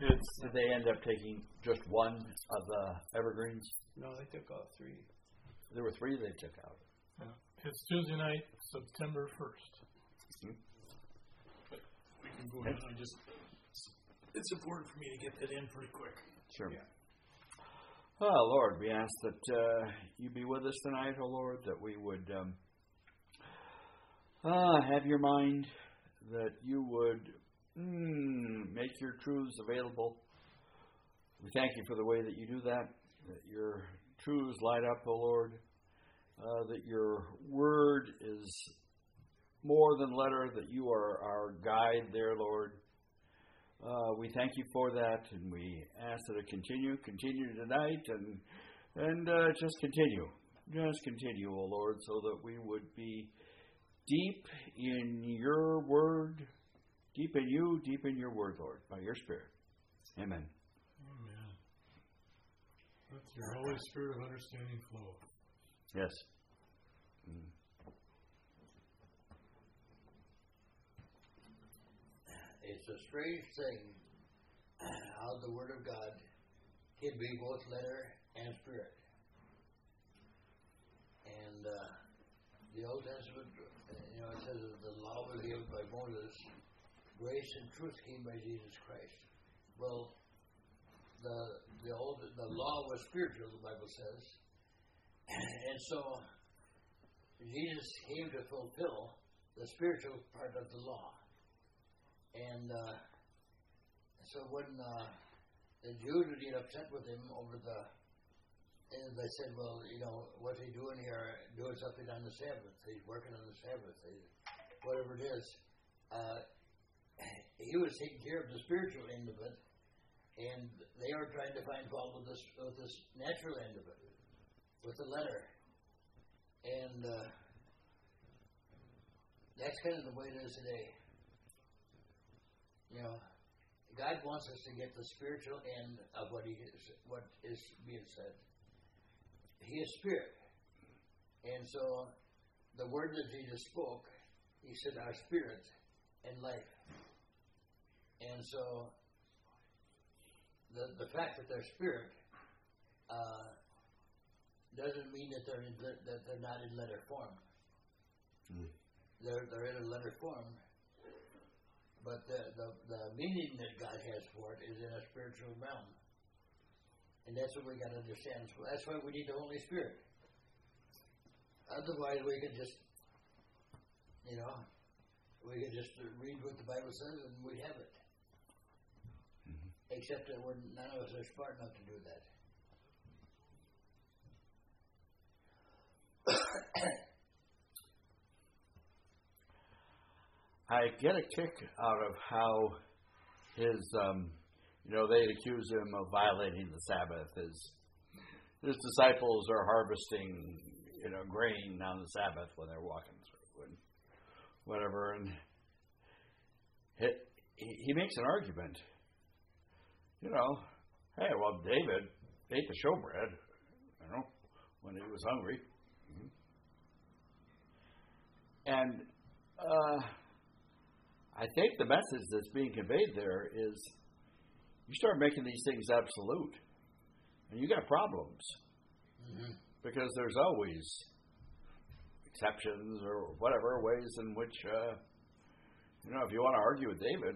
Did they end up taking just one of the evergreens? No, they took out 3. There were 3 they took out. Yeah. It's Tuesday night, September 1st. Mm-hmm. But we can go ahead. It's important for me to get that in pretty quick. Sure. Yeah. Oh, Lord, we ask that you be with us tonight, oh Lord, that we would have your mind, that you would make your truths available. We thank you for the way that you do that your truths light up, oh Lord, that your word is more than letter, that you are our guide there, Lord. We thank you for that, and we ask that it continue tonight, and just continue, oh Lord, so that we would be deep in your word, deep in you, deep in your word, Lord, by your Spirit. Amen. Amen. Let your Holy Spirit of understanding flow. Yes. It's a strange thing how the Word of God can be both letter and spirit. And the Old Testament, it says that the law was given by Moses, grace and truth came by Jesus Christ. Well, the law was spiritual, the Bible says, and so Jesus came to fulfill the spiritual part of the law. And so when the Jews would get upset with him over and they said, well, what's he doing here, doing something on the Sabbath? He's working on the Sabbath, whatever it is. He was taking care of the spiritual end of it, and they are trying to find fault with this natural end of it, with the letter. And that's kind of the way it is today. God wants us to get the spiritual end of what is being said. He is spirit. And so the word that Jesus spoke, he said our spirit and life. And so the fact that they're spirit doesn't mean that they're not in letter form. They're in a letter form. But the meaning that God has for it is in a spiritual realm. And that's what we got to understand. So that's why we need the Holy Spirit. Otherwise, we could just, read what the Bible says and we'd have it. Mm-hmm. Except that none of us are smart enough to do that. I get a kick out of how his, they'd accuse him of violating the Sabbath. His disciples are harvesting, grain on the Sabbath when they're walking through and whatever. And he makes an argument. Hey, well, David ate the showbread, when he was hungry. Mm-hmm. And I think the message that's being conveyed there is you start making these things absolute, and you got problems. Mm-hmm. Because there's always exceptions or whatever ways in which, if you want to argue with David,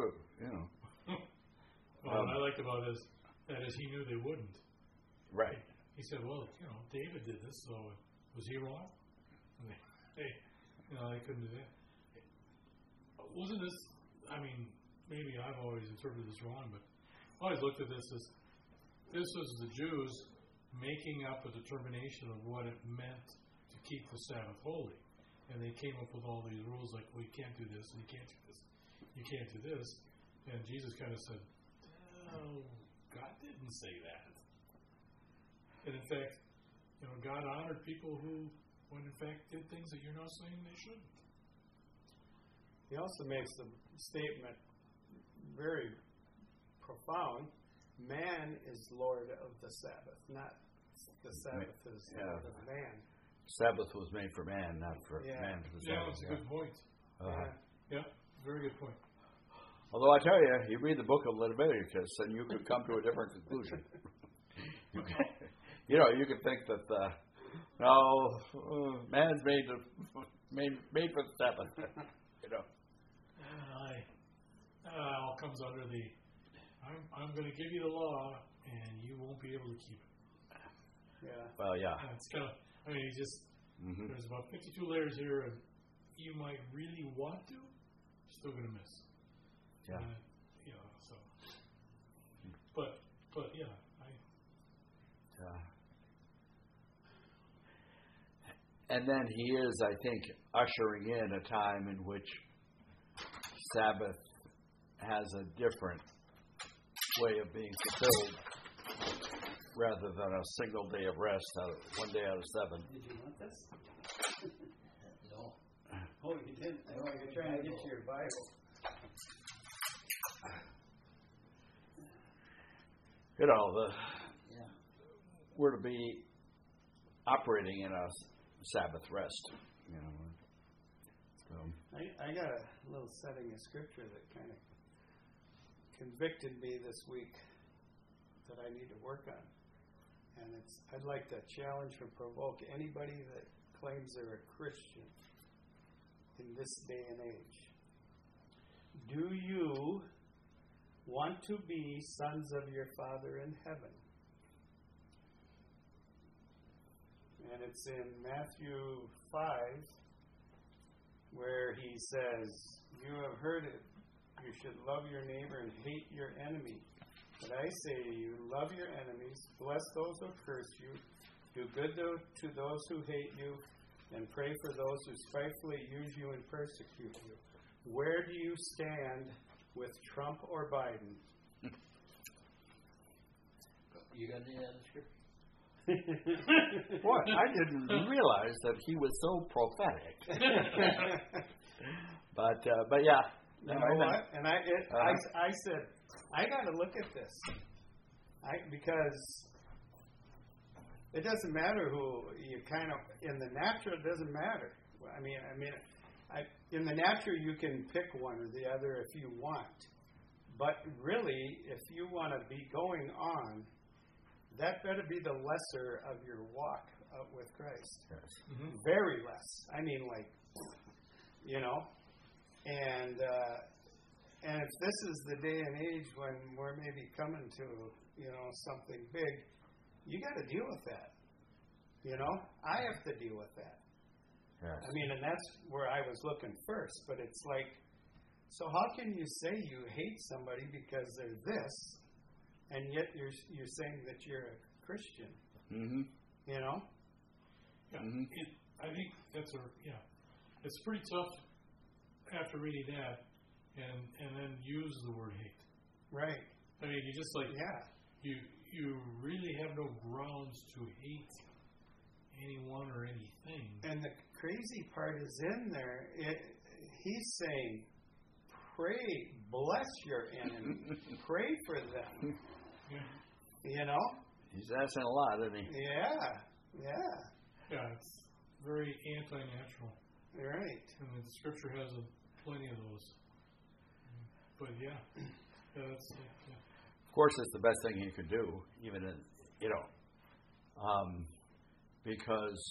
What I liked about that is he knew they wouldn't. Right. He said, well, David did this, so was he wrong? Hey, they couldn't do that. Wasn't this, maybe I've always interpreted this wrong, but I always looked at this as this was the Jews making up a determination of what it meant to keep the Sabbath holy. And they came up with all these rules like, well, you can't do this, and you can't do this, you can't do this. And Jesus kind of said, no, God didn't say that. And in fact, God honored people who, when in fact, did things that you're now saying they shouldn't. He also makes the statement very profound. Man is Lord of the Sabbath, not the Sabbath is Lord of man. Sabbath was made for man, not for man for the Sabbath. That's a good point. Uh-huh. Yeah, very good point. Although I tell you, you read the book of Leviticus, and you could come to a different conclusion. You could think that man's made for the Sabbath. That all comes under the I'm going to give you the law, and you won't be able to keep it. Yeah. Well, yeah. It's kind of. I mean, there's about 52 layers here, and you might really want to, still going to miss. Yeah. So. But yeah, And then he is, I think, ushering in a time in which Sabbath has a different way of being fulfilled rather than a single day of rest, one day out of 7. Did you want this? No. Oh, you didn't? I know you're trying to get to your Bible. We're to be operating in a Sabbath rest. So. I got a little setting of scripture that kind of convicted me this week that I need to work on. And I'd like to challenge or provoke anybody that claims they're a Christian in this day and age. Do you want to be sons of your Father in heaven? And it's in Matthew 5 where he says, "You have heard it. You should love your neighbor and hate your enemy. But I say to you, love your enemies, bless those who curse you, do good to those who hate you, and pray for those who spitefully use you and persecute you." Where do you stand with Trump or Biden? You got any other scripture? Boy, I didn't realize that he was so prophetic. But yeah. You know what? And I said, I got to look at this, because it doesn't matter who you kind of in the natural. It doesn't matter. In the natural you can pick one or the other if you want, but really, if you want to be going on, that better be the lesser of your walk with Christ. Yes. Mm-hmm. Very less. And if this is the day and age when we're maybe coming to, something big, you got to deal with that. I have to deal with that. Yes. And that's where I was looking first. But it's like, so how can you say you hate somebody because they're this, and yet you're saying that you're a Christian? Mm-hmm. Yeah. Mm-hmm. I think that's it's pretty tough after reading that and then use the word hate. Right. You just you really have no grounds to hate anyone or anything. And the crazy part is in there. He's saying, pray, bless your enemy, pray for them. Yeah. He's asking a lot, isn't he? Yeah. Yeah, it's very anti-natural. Right. And the Scripture has plenty of those. But that's. Of course, it's the best thing he could do, even because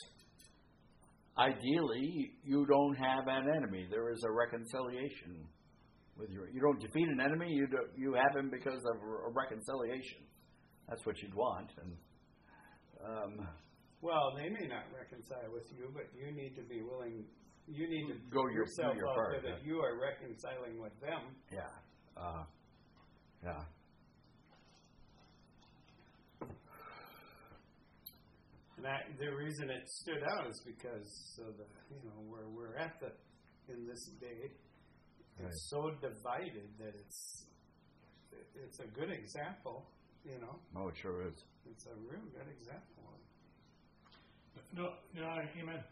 ideally you don't have an enemy. There is a reconciliation with you. You don't defeat an enemy. You have him because of a reconciliation. That's what you'd want. And well, they may not reconcile with you, but you need to be willing. You need to go your part out there that you are reconciling with them. Yeah. Yeah. And the reason it stood out is because of where we're at in this day, right. It's so divided that it's a good example. Oh, it sure is. It's a real good example. No, amen.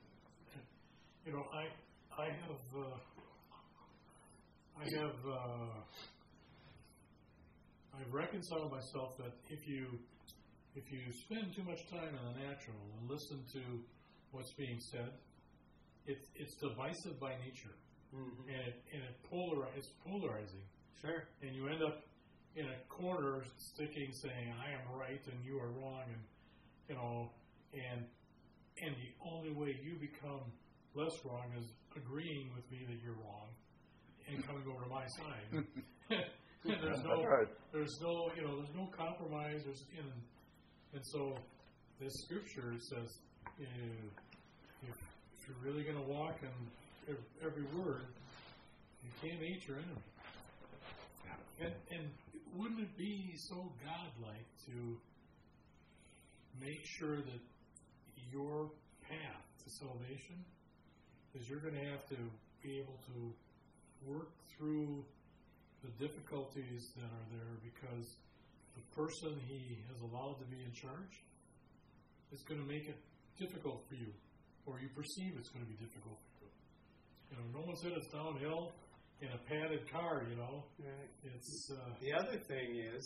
I've reconciled myself that if you spend too much time in the natural and listen to what's being said, it's divisive by nature, mm-hmm. and it's polarizing. Sure. and you end up in a corner sticking, saying I am right and you are wrong, and and the only way you become less wrong is agreeing with me that you're wrong and coming over to my side. And there's no compromise. And so this scripture says, if you're really going to walk in every word, you can't hate your enemy. And wouldn't it be so godlike to make sure that your path to salvation is you're going to have to be able to work through the difficulties that are there because the person he has allowed to be in charge is going to make it difficult for you, or you perceive it's going to be difficult for you. No one said it's downhill in a padded car, Right. It's the other thing is,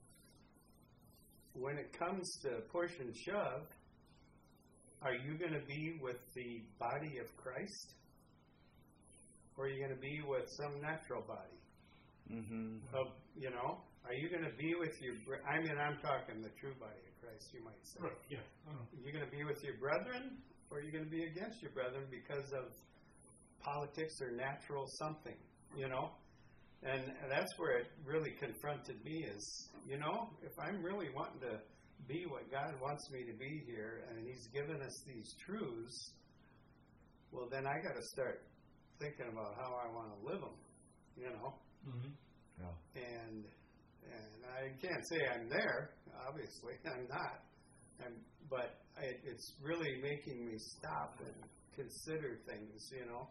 when it comes to push and shove, are you going to be with the body of Christ, or are you going to be with some natural body? Mm-hmm. Are you going to be with I'm talking the true body of Christ, you might say. right, yeah. Are you going to be with your brethren, or are you going to be against your brethren because of politics or natural something, And that's where it really confronted me is, if I'm really wanting to be what God wants me to be here, and He's given us these truths, well, then I got to start thinking about how I want to live them, Mm-hmm. Yeah. And I can't say I'm there. Obviously, I'm not. But it's really making me stop and consider things,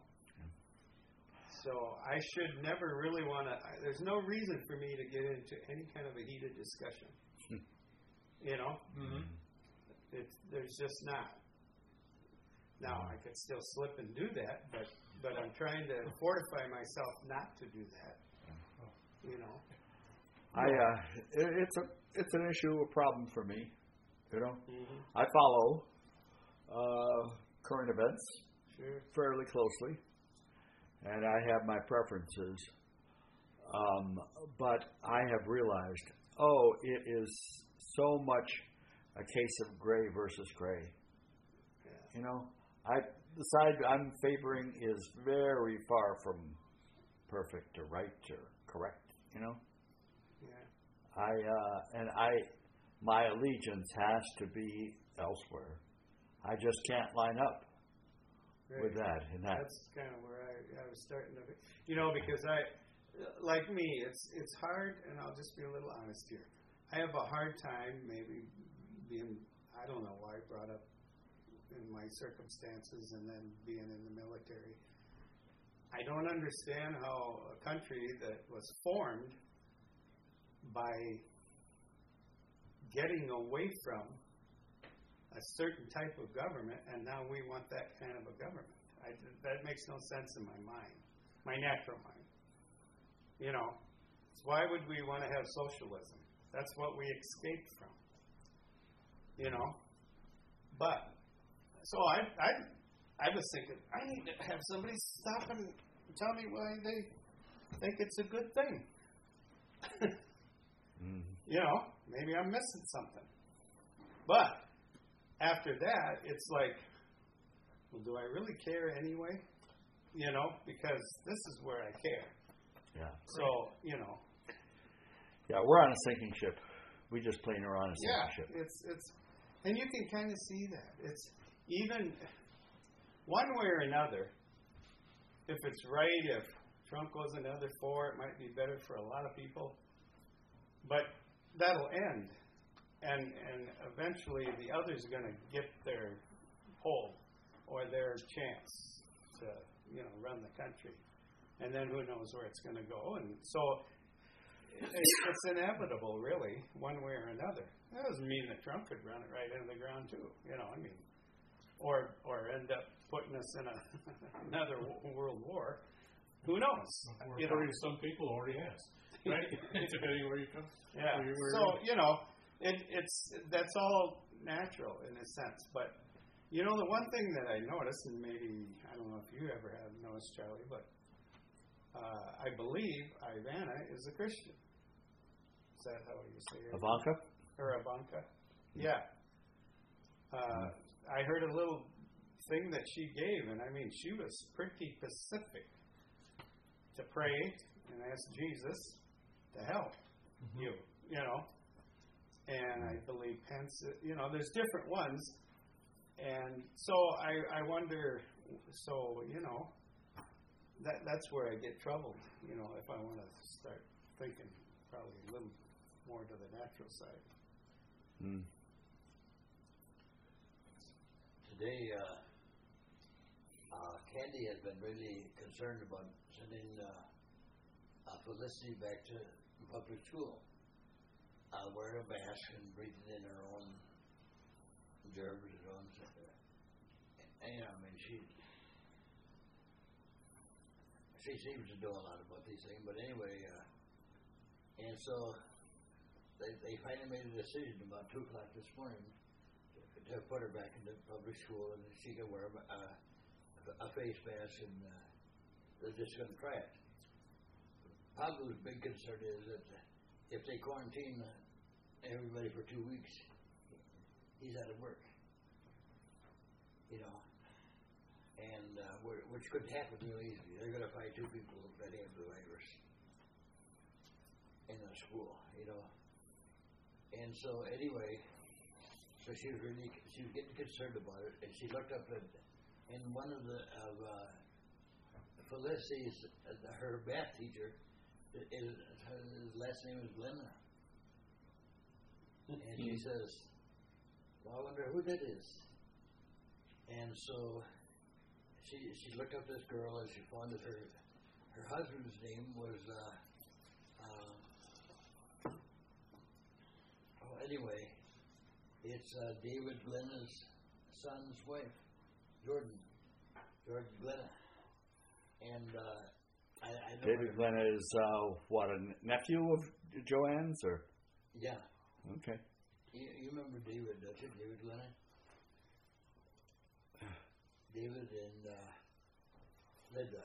So I should never really want to. There's no reason for me to get into any kind of a heated discussion. Mm-hmm. There's just not. Now I could still slip and do that, but I'm trying to fortify myself not to do that. It's an issue, a problem for me. Mm-hmm. I follow current events Sure. fairly closely, and I have my preferences. But I have realized, it is so much a case of gray versus gray. Yeah. The side I'm favoring is very far from perfect or right or correct. Yeah. My allegiance has to be elsewhere. I just can't line up with that. And that's kind of where I was starting to, because like me, it's hard, and I'll just be a little honest here. I have a hard time maybe being, I don't know why I brought up in my circumstances and then being in the military. I don't understand how a country that was formed by getting away from a certain type of government, and now we want that kind of a government. That makes no sense in my mind, my natural mind. So why would we want to have socialism? That's what we escaped from. But so I was thinking, I need to have somebody stop and tell me why they think it's a good thing. Mm-hmm. Maybe I'm missing something. But after that, it's like, well, do I really care anyway? Because this is where I care. Yeah. So, Yeah, we're on a sinking ship. We just plain are on a sinking ship. It's, and you can kind of see that. It's even one way or another. If it's right, if Trump goes another 4, it might be better for a lot of people. But that'll end, and eventually the others are going to get their hold or their chance to run the country, and then who knows where it's going to go. And so it's inevitable, really, one way or another. That doesn't mean that Trump could run it right into the ground too. Or end up putting us in another world war. Who knows? Some people already has. Right? Depending where you come. Yeah. So, it's that's all natural in a sense. But, the one thing that I noticed, and maybe, I don't know if you ever have noticed, Charlie, but I believe Ivana is a Christian. Is that how you say it? Ivanka? Or Ivanka? Yeah. I heard a little thing that she gave, and I mean, she was pretty specific to pray and ask Jesus to help you know. And I believe Pence, there's different ones. And so I wonder, that's where I get troubled, if I want to start thinking probably a little more to the natural side. Mm. Today, Candy has been really concerned about sending Felicity back to public school, wearing a mask and breathing in her own germs and her own stuff. And, I mean, she seems to know a lot about these things. But anyway, and so they finally made a decision about 2 o'clock this morning to put her back into public school, and she can wear a face mask, and they're just going to try it. Pablo's big concern is that if they quarantine everybody for 2 weeks, he's out of work. And which could happen really easily. They're going to find 2 people that have the virus in the school, And so anyway, she was getting concerned about it, and she looked up and one of Felicity's, her math teacher, his last name is Glenna. And she says, well, I wonder who that is. And so she looked up this girl, and she found that her husband's name was, anyway, it's David Glenna's son's wife, Jordan Glenna. And I know David Glenna is, a nephew of Joanne's, or? Yeah. Okay. You remember David, don't you? David Glenna? David and Linda.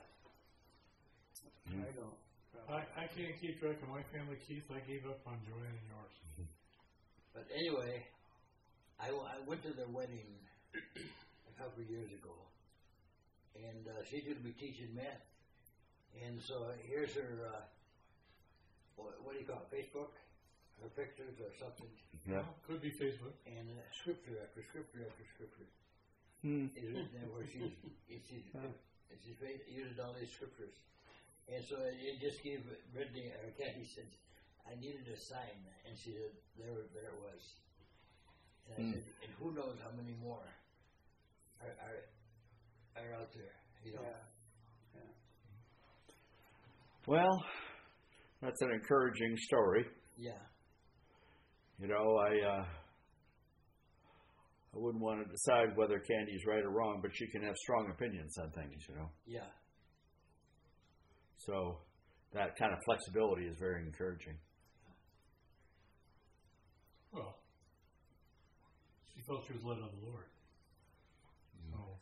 I don't. I can't keep track of my family, Keith. I gave up on Joanne and yours. But anyway, I went to their wedding a couple of years ago, and she's going to be teaching math. And so here's her, what do you call it, Facebook? Her pictures or something. Yeah. Well, could be Facebook. And scripture after scripture after scripture is written there where she's using all these scriptures. And so it just gave Brittany, or Kathy said, I needed a sign. And she said, there it was. And I said, and who knows how many more are out there, Yeah. Well, that's an encouraging story. Yeah. I wouldn't want to decide whether Candy's right or wrong, but she can have strong opinions on things, Yeah. So that kind of flexibility is very encouraging. Well, she felt she was led of the Lord. So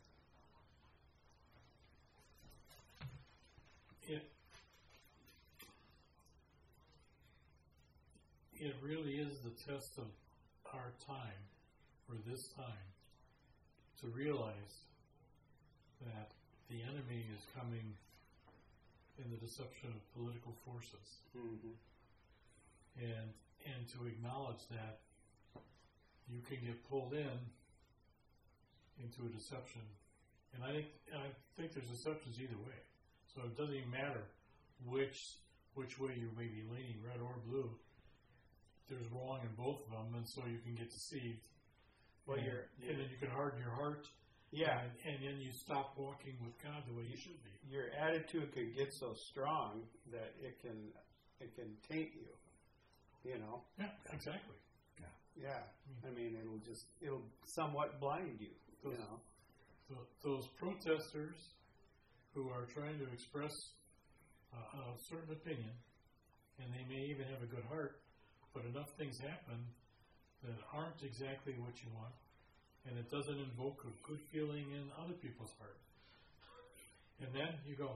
it really is the test of our time, or this time, to realize that the enemy is coming in the deception of political forces. Mm-hmm. And to acknowledge that you can get pulled into a deception. And I think there's deceptions either way. So it doesn't even matter which way you may be leaning, red or blue. There's wrong in both of them, and so you can get deceived. Well, and then you can harden your heart. Yeah. And then you stop walking with God the way you should be. Your attitude can get so strong that it can taint you. Yeah, exactly. Yeah. I mean, it'll somewhat blind you. Those protesters who are trying to express a certain opinion, and they may even have a good heart, but enough things happen that aren't exactly what you want, and it doesn't invoke a good feeling in other people's heart. And then you go,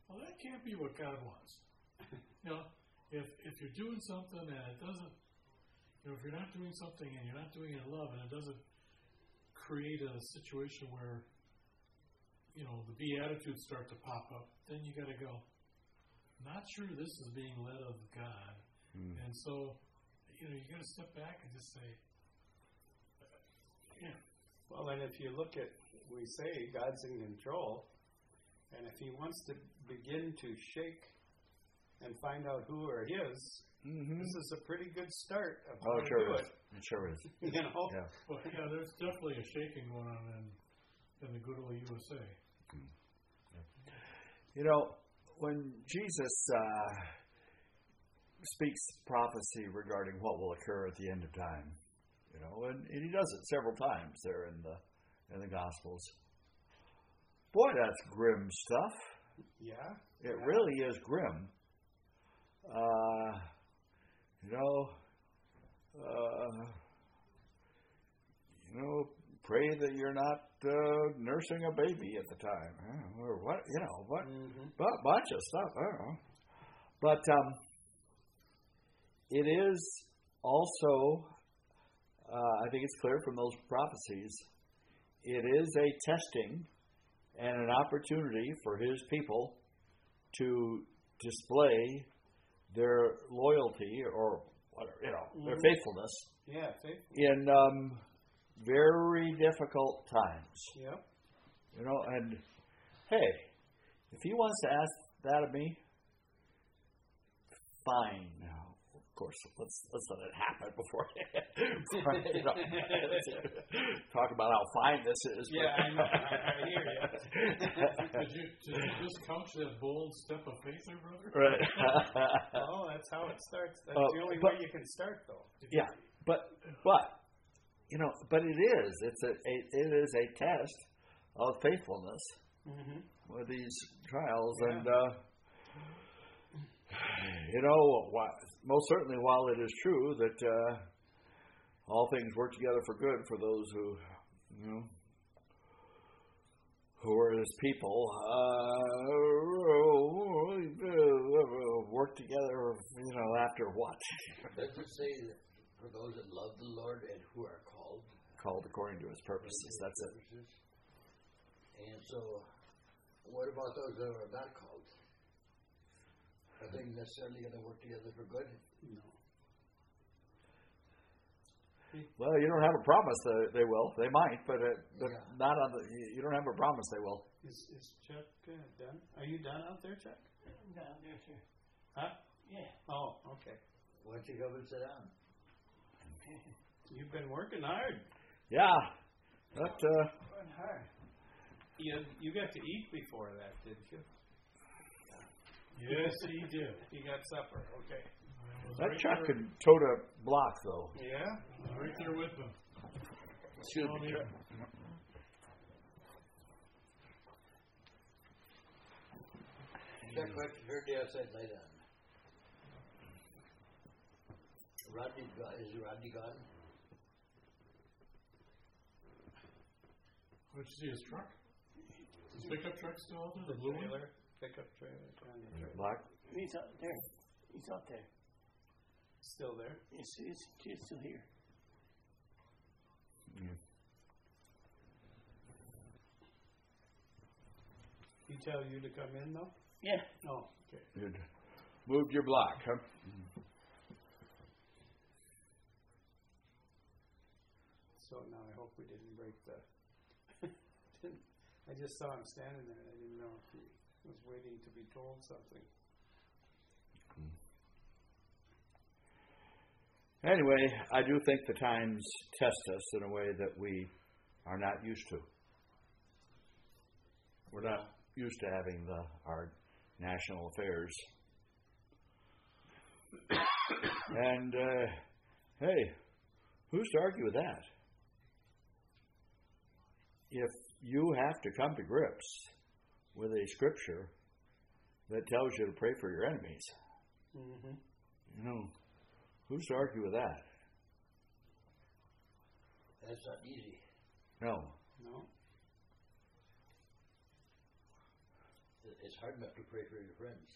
well, that can't be what God wants. If you're doing something and it doesn't, if you're not doing something and you're not doing it in love and it doesn't create a situation where, the Beatitudes start to pop up, then you got to go, not sure this is being led of God. And so, you got to step back and just say, yeah. Well, and if you look at, we say God's in control, and if He wants to begin to shake and find out who are His, this is a pretty good start of how to do it. It sure is. Yeah. Well, there's definitely a shaking going on in the good old USA. When Jesus speaks prophecy regarding what will occur at the end of time, and He does it several times there in the Gospels. Boy, that's grim stuff. Yeah. It really is grim. Pray that you're not nursing a baby at the time, or what? Bunch of stuff. I don't know. But it is also, I think it's clear from those prophecies, it is a testing and an opportunity for His people to display their loyalty or whatever, their faithfulness. Yeah, faithful. In very difficult times. Yep. And hey, if He wants to ask that of me, fine. Of course, let's let it happen before talk about how fine this is. Yeah, I know. I hear you. Did you just couch that bold step of faith there, brother? Right. Oh, that's how it starts. That's the only way you can start, though. Yeah, but it is. It is a test of faithfulness with these trials, and most certainly, while it is true that all things work together for good for those who are His people, work together, after what? Does it say that for those that love the Lord and who are called according to His purposes? That's it. And so, what about those that are not called? Are they necessarily going to work together for good? No. Well, you don't have a promise that they will. They might, but not on the. You don't have a promise they will. Is Chuck done? Are you done out there, Chuck? I'm down there, sir. Huh? Yeah. Oh, okay. Why don't you come and sit down? You've been working hard. Yeah. But Working hard. You got to eat before that, didn't you? Yes, he did. You got supper. Okay. that Chuck could tote a block, though. Yeah. Right there with them. Excuse me, Chuck. Chuck, what you heard the outside light on? Is Rodney gone? What'd you see, his truck? His pickup truck still out there? The blue one? Trailer, pickup trailer, trailer. Black? He's out there. He's out there. Still there? He's still here. Yeah. He tell you to come in, though? Yeah. Oh, okay. Good. Moved your block, huh? So now I hope we didn't break the... I just saw him standing there and I didn't know if he was waiting to be told something. Anyway, I do think the times test us in a way that we are not used to. We're not used to having our national affairs. And, hey, who's to argue with that? If you have to come to grips with a scripture that tells you to pray for your enemies, who's to argue with that? That's not easy. No. No? it's hard enough to pray for your friends.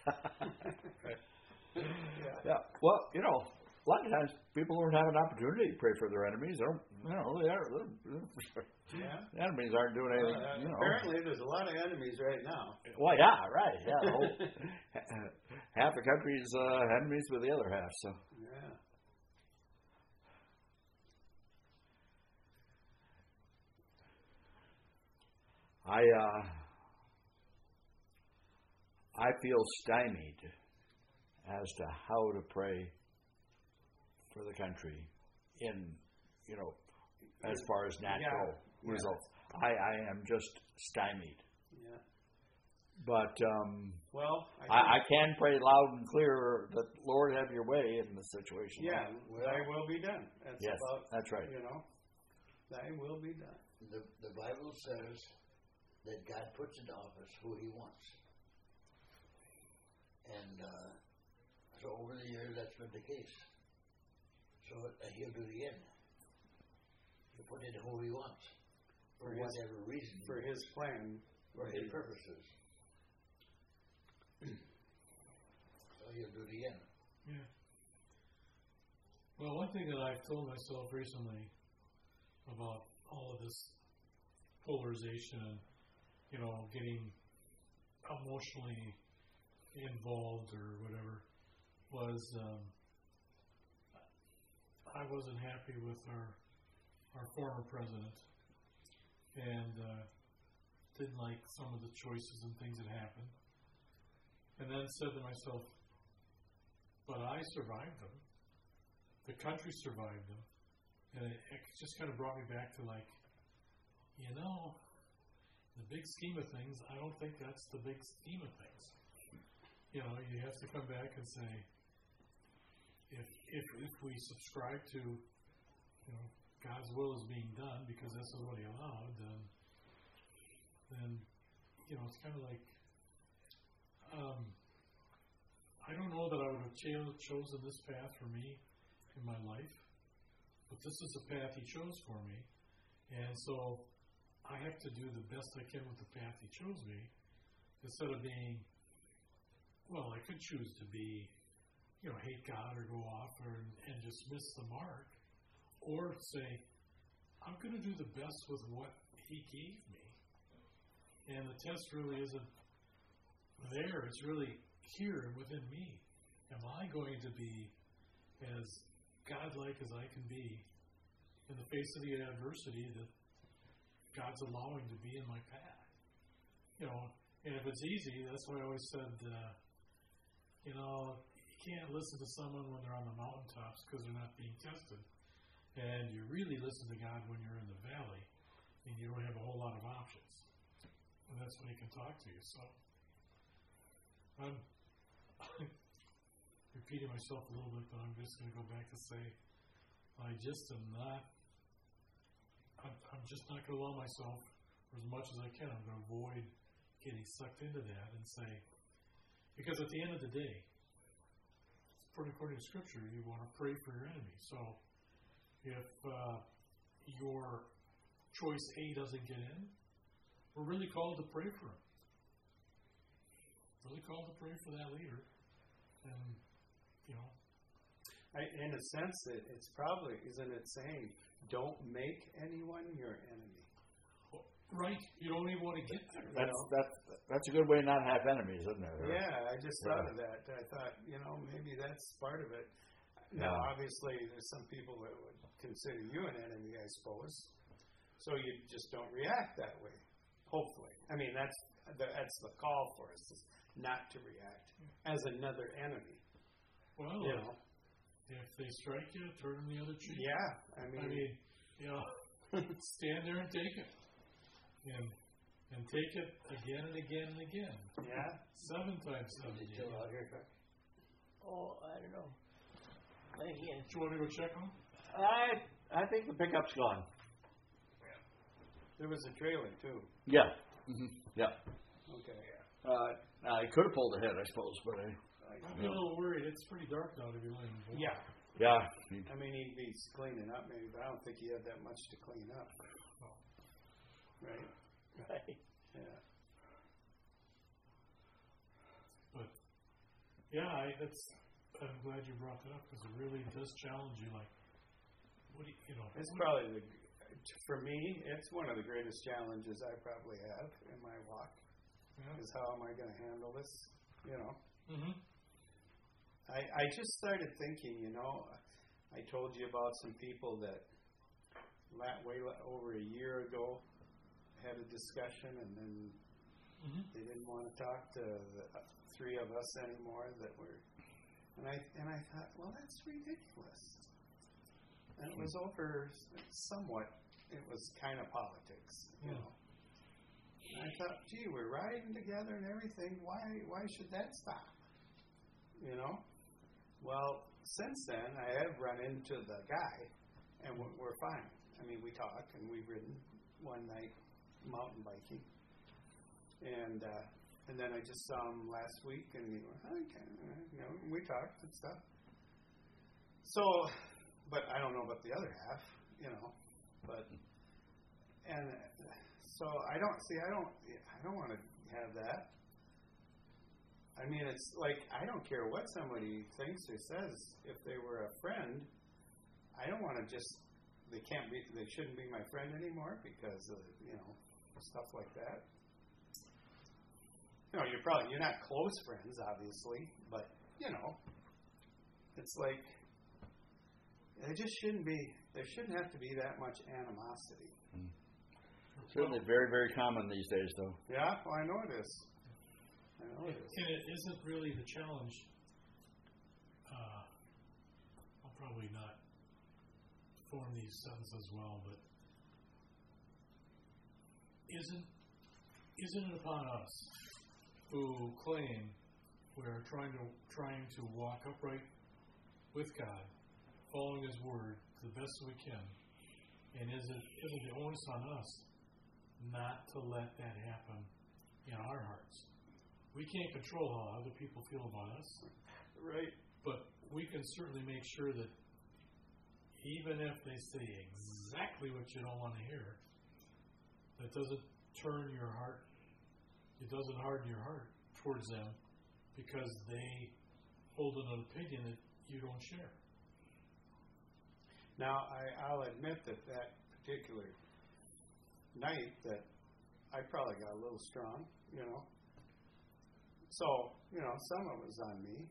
Yeah. Well, you know, a lot of times people don't have an opportunity to pray for their enemies. They're, you know, the enemies aren't doing anything. You know. Apparently, there's a lot of enemies right now. Well, yeah, right. Yeah, the whole, half the country's enemies with the other half. So. Yeah. I feel stymied as to how to pray for the country in, you know, as far as natural results. I am just stymied. Yeah. But well, I can pray loud and clear that, Lord, have your way in the situation. Yeah, thy will be done. That's yes, that's right. You know, thy will be done. The Bible says that God puts into office who He wants. And so over the years, that's been the case. So He'll do it again. He'll put in who He wants. For whatever reason. For His plan. For His purposes. So He'll do it again. Yeah. Well, one thing that I've told myself recently about all of this polarization and, you know, getting emotionally involved or whatever was I wasn't happy with our former president and didn't like some of the choices and things that happened, and then said to myself, but I survived them, the country survived them, and it just kind of brought me back to, like, you know, the big scheme of things, I don't think that's the big scheme of things. You know, you have to come back and say, if we subscribe to, you know, God's will is being done because this is what He allowed, then you know, it's kind of like, I don't know that I would have chosen this path for me in my life, but this is the path He chose for me, and so I have to do the best I can with the path He chose me, instead of being, well, I could choose to be, you know, hate God or go off and just miss the mark, or say, I'm going to do the best with what He gave me. And the test really isn't there. It's really here and within me. Am I going to be as God-like as I can be in the face of the adversity that God's allowing to be in my path? You know, and if it's easy, that's why I always said, you know, you can't listen to someone when they're on the mountaintops because they're not being tested. And you really listen to God when you're in the valley and you don't have a whole lot of options. And that's when He can talk to you. So I'm repeating myself a little bit, but I'm just going to go back to say I just am not, I'm just not going to allow myself, or as much as I can, I'm going to avoid getting sucked into that and say, because at the end of the day, according to Scripture, you want to pray for your enemy. So if your choice A doesn't get in, we're really called to pray for him. Really called to pray for that leader. And, you know. In a sense, it's probably, isn't it saying, don't make anyone your enemy? Right. You don't even want to get there. That's a good way not to have enemies, isn't it? Yeah, I just thought of that. I thought, you know, maybe that's part of it. Now, obviously, there's some people that would consider you an enemy, I suppose. So you just don't react that way. Hopefully. I mean, that's the call for us, is not to react as another enemy. Well, you know, if they strike you, turn them the other cheek. Yeah, I mean, you know, stand there and take it, and take it again and again and again. Yeah, 7 times 7. Is it still out here, Chuck? Oh, I don't know. I think Do you want to go check on? I think the pickup's gone. there was a trailer too. Yeah. Mm-hmm. Yeah. Okay. I could have pulled ahead, I suppose, but I'm a little worried. It's pretty dark now to be laying. Yeah. Yeah. I mean, he'd be cleaning up maybe, but I don't think he had that much to clean up. Right? right. Yeah. Yeah, I'm glad you brought that up because it really does challenge you. Like, what do you know? It's probably for me, it's one of the greatest challenges I probably have in my walk. Yeah. Is how am I going to handle this? You know. Mm-hmm. I just started thinking. You know, I told you about some people that over a year ago had a discussion, and then they didn't want to talk to the three of us anymore. And I thought, well, that's ridiculous. And it was over somewhat. It was kind of politics, you know. And I thought, gee, we're riding together and everything. Why should that stop? You know. Well, since then, I have run into the guy, and we're fine. I mean, we talk, and we've ridden one night mountain biking, and then I just saw him last week, and he went, okay, you know, and we talked and stuff. So, but I don't know about the other half, you know, and so I don't want to have that. I mean, it's like, I don't care what somebody thinks or says. If they were a friend, I don't want to just, they shouldn't be my friend anymore because of, you know, stuff like that. You know, you're not close friends, obviously, but, you know, it's like, there shouldn't have to be that much animosity. Certainly very, very common these days, though. Yeah, well, I know it is. And it isn't really the challenge. I'll probably not form these sentences well, but isn't it upon us who claim we're trying to walk upright with God, following His Word to the best we can, and isn't the onus on us not to let that happen in our hearts? We can't control how other people feel about us. Right. But we can certainly make sure that even if they say exactly what you don't want to hear, that doesn't turn your heart, it doesn't harden your heart towards them because they hold an opinion that you don't share. Now, I'll admit that particular night that I probably got a little strong, you know. So, you know, some of it was on me.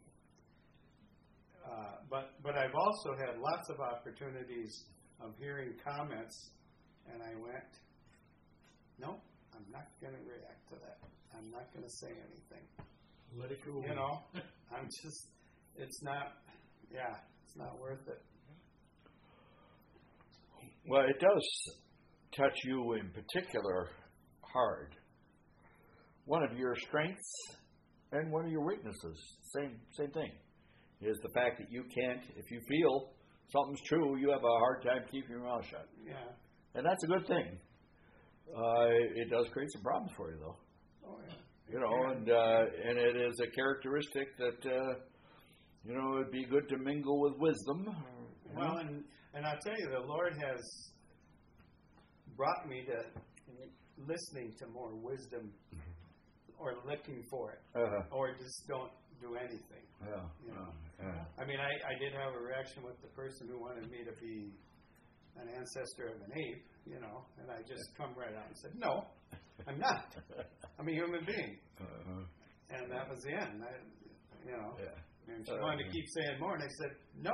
But I've also had lots of opportunities of hearing comments, and I went, no, I'm not going to react to that. I'm not going to say anything. Let it go. You know, I'm just, it's not worth it. Well, it does touch you in particular hard. One of your strengths and one of your weaknesses, same thing, is the fact that you can't, if you feel something's true, you have a hard time keeping your mouth shut. Yeah. And that's a good thing. It does create some problems for you, though. Oh, yeah. You know, and it is a characteristic that, you know, it'd be good to mingle with wisdom. Well, and I'll tell you, the Lord has brought me to listening to more wisdom or looking for it, or just don't do anything. Yeah. You know? I mean, I did have a reaction with the person who wanted me to be an ancestor of an ape, you know, and I just come right out and said, no, I'm not. I'm a human being. And that was the end. You know, and she wanted to keep saying more, and I said, no.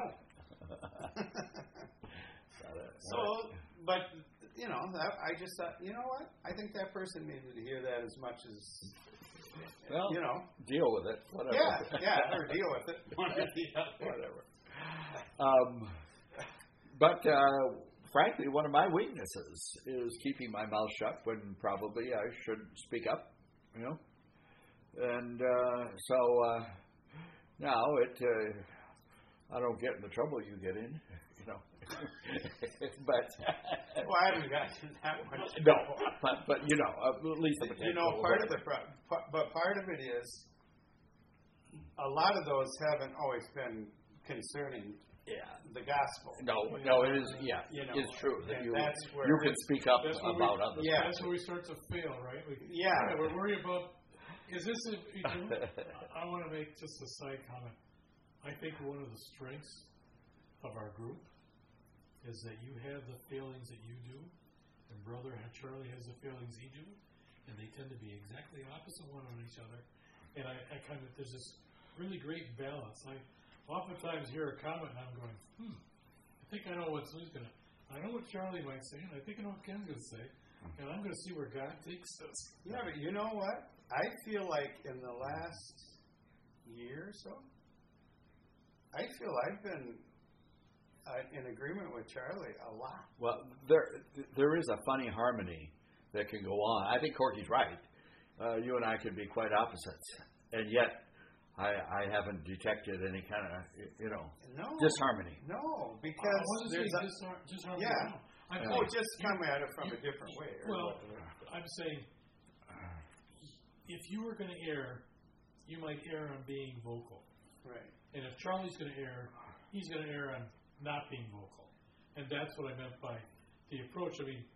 So, but, you know, I just thought, you know what? I think that person needed to hear that as much as, well, you know. Deal with it. Whatever. Yeah, or deal with it. One or the other. Whatever. But frankly, one of my weaknesses is keeping my mouth shut when probably I should speak up, you know. And so now I don't get in the trouble you get in, you know. But well, I haven't gotten that much. No, but you know, at least the potential. You know, part of the but part of it is a lot of those haven't always been concerning the gospel. No, it is. Yeah, you know, it's true that you can speak up about others. Yeah, that's where we start to fail, right? We're worried about Is this I want to make just a side comment. I think one of the strengths of our group is that you have the feelings that you do, and Brother Charlie has the feelings he do, and they tend to be exactly opposite one on each other. And I kind of, there's this really great balance. I oftentimes hear a comment and I'm going, I think I know what Sue's going to, I know what Charlie might say, and I think I know what Ken's going to say, and I'm going to see where God takes us. Yeah, but you know what? I feel like in the last year or so, I feel I've been in agreement with Charlie a lot. Well, there is a funny harmony that can go on. I think Corky's right. You and I could be quite opposites, and yet I haven't detected any kind of disharmony. No, I because wasn't there's saying disharmony. yeah. Just come at it from a different way. Well, I'm saying if you were going to err, you might err on being vocal. Right. And if Charlie's going to err, he's going to err on not being vocal. And that's what I meant by the approach. I mean,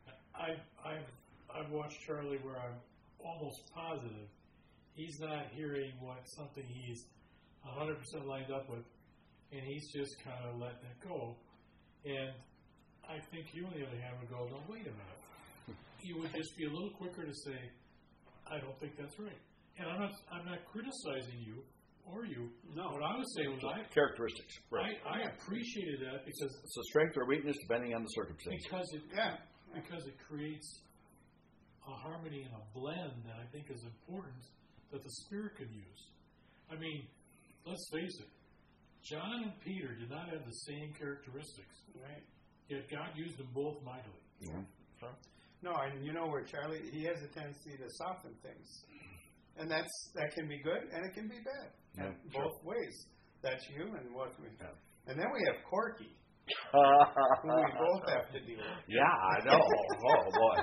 I've watched Charlie where I'm almost positive he's not hearing something he's 100% lined up with, and he's just kind of letting it go. And I think you, on the other hand, would go, no, wait a minute. You would just be a little quicker to say, I don't think that's right. And I'm not criticizing you or you. No. What I was saying was Characteristics. Right. I appreciated that because It's a strength or weakness depending on the circumstances. because it creates a harmony and a blend that I think is important that the Spirit can use. I mean, let's face it, John and Peter did not have the same characteristics. Right. Yet God used them both mightily. Yeah. No, and you know where Charlie, he has a tendency to soften things. And that can be good and it can be bad. Yeah, both ways. That's you and what we have. Yeah. And then we have Corky, who we both have to deal with. Yeah, I know. Oh, boy.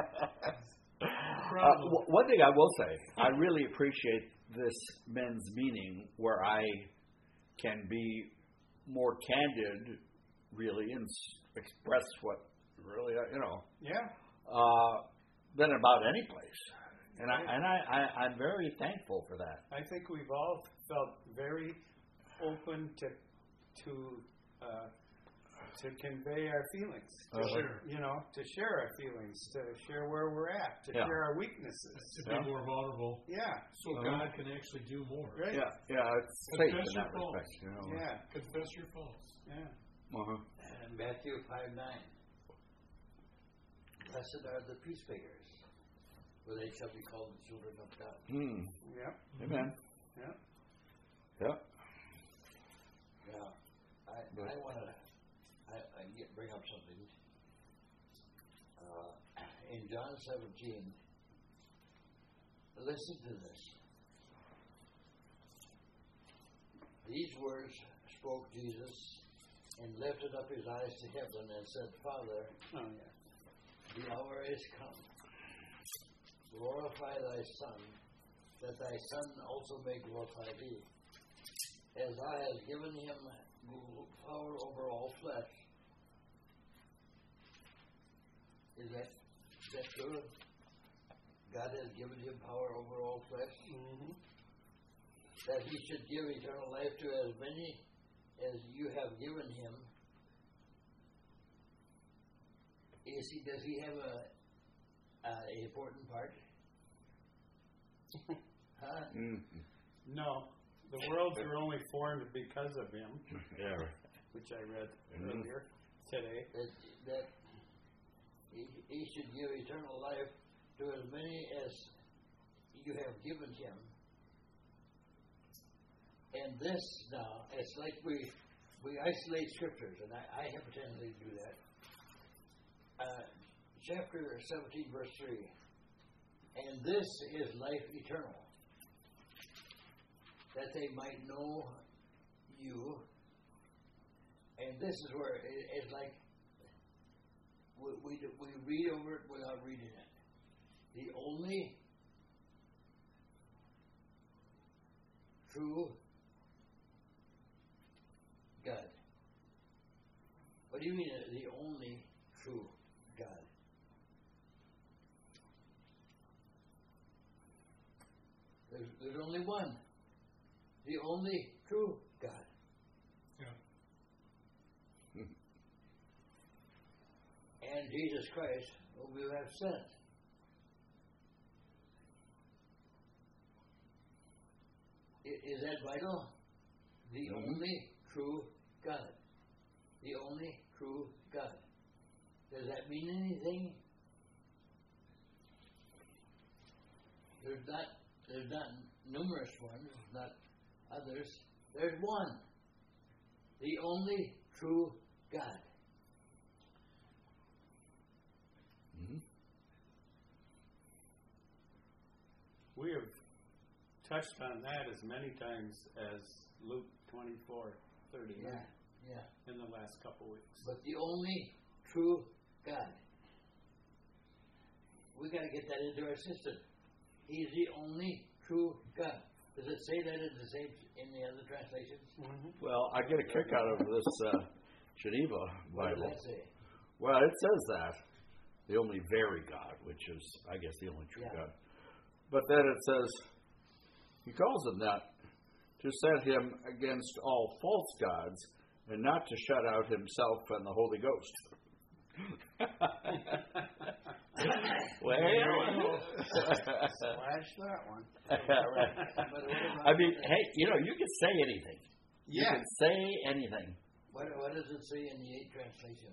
One thing I will say, I really appreciate this men's meeting where I can be more candid, really, and express what really, Yeah. than about any place. And I'm very thankful for that. I think we've all felt very open to convey our feelings, to share our feelings, to share where we're at, to share our weaknesses, to be more vulnerable. Yeah. So God can actually do more. Right. Yeah, it's faith Confess in your that faults. respect. Yeah. Confess your faults. Yeah. Uh-huh. And Matthew 5:9. Blessed are the peacemakers, for they shall be called the children of God. Yep. Amen. Yep. Yep. Now, I want to bring up something. In John 17, listen to this. These words spoke Jesus and lifted up his eyes to heaven and said, Father, the hour is come. Glorify thy Son, that thy Son also may glorify thee. As I have given him power over all flesh. Is that true? God has given him power over all flesh? Mm-hmm. That he should give eternal life to as many as you have given him. Does he have an important part? Huh? Mm-hmm. No. The worlds were only formed because of him. Yeah. Which I read earlier today. That he should give eternal life to as many as you have given him. And this now, it's like we isolate scriptures, and I have a tendency to do that. Chapter 17, verse 3. And this is life eternal, that they might know you. And this is where it's like we read over it without reading it. The only true God. What do you mean, the only true God? There's only one. The only true God. Yeah. And Jesus Christ, whom you have sent. Is that vital? The only true God. The only true God. Does that mean anything? There's not numerous ones, not others. There's one. The only true God. Mm-hmm. We have touched on that as many times as Luke 24:39 Yeah. in the last couple weeks. But the only true God. We got to get that into our system. He's the only true God. Does it say that in the other translations? Mm-hmm. Well, I get a kick out of this Geneva What does Bible. that say? Well, it says that. The only very God, which is, I guess, the only true Yeah. God. But then it says, he calls him that to set him against all false gods and not to shut out himself and the Holy Ghost. Well, Slash that one. right. But what about, I mean, hey, you can say anything. You Yeah. can say anything. what does it say in the 8 translation?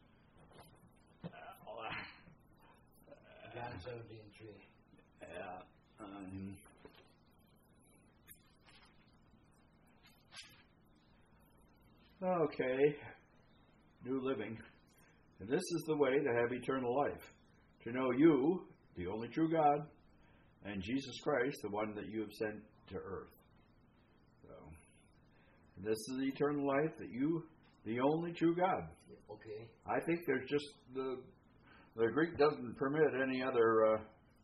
John 17:3. Yeah. Okay. New Living. And this is the way to have eternal life. To know you, the only true God, and Jesus Christ, the one that you have sent to earth. So, this is the eternal life that you, the only true God. Okay. I think there's just the Greek doesn't permit any other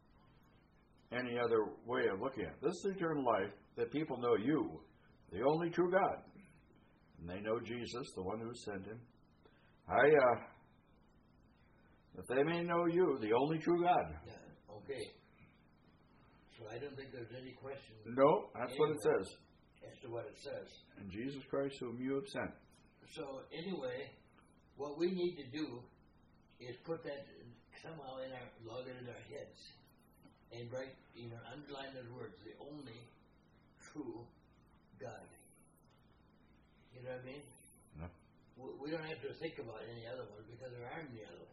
way of looking at it. This is eternal life that people know you, the only true God, and they know Jesus, the one who sent him. That they may know you, the only true God. Yeah. Okay. So I don't think there's any question. No, that's what it says. As to what it says. And Jesus Christ, whom you have sent. So anyway, what we need to do is put that somehow log it in our heads, and write, underline those words. The only true God. You know what I mean? No. We don't have to think about any other ones because there aren't any other ones.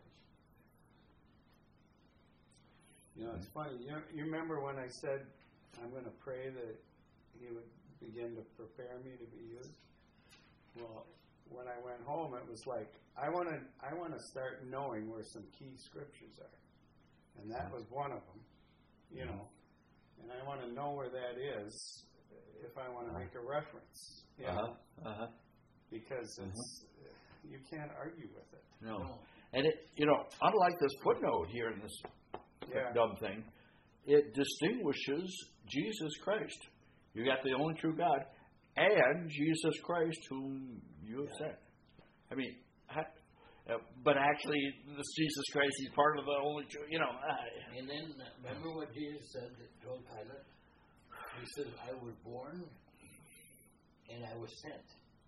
It's funny. You remember when I said I'm going to pray that He would begin to prepare me to be used? Well, when I went home, it was like I want to start knowing where some key scriptures are, and that was one of them. And I want to know where that is if I want to make a reference. Because you can't argue with it. No. And it, unlike this footnote here in this dumb thing, it distinguishes Jesus Christ. You got the only true God and Jesus Christ whom you have sent. I mean, but actually, this Jesus Christ, he's part of the only true, And then, remember what Jesus said, told Pilate? He said, I was born and I was sent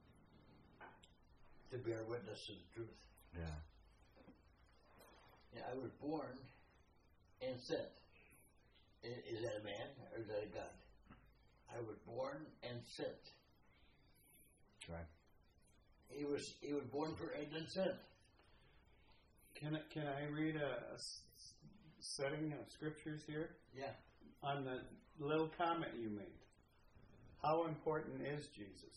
to bear witness to the truth. Yeah. I was born and sent. Is that a man or is that a God? I was born and sent. That's right. He was born for and then sent. Can I read a setting of scriptures here? Yeah. On the little comment you made. How important is Jesus?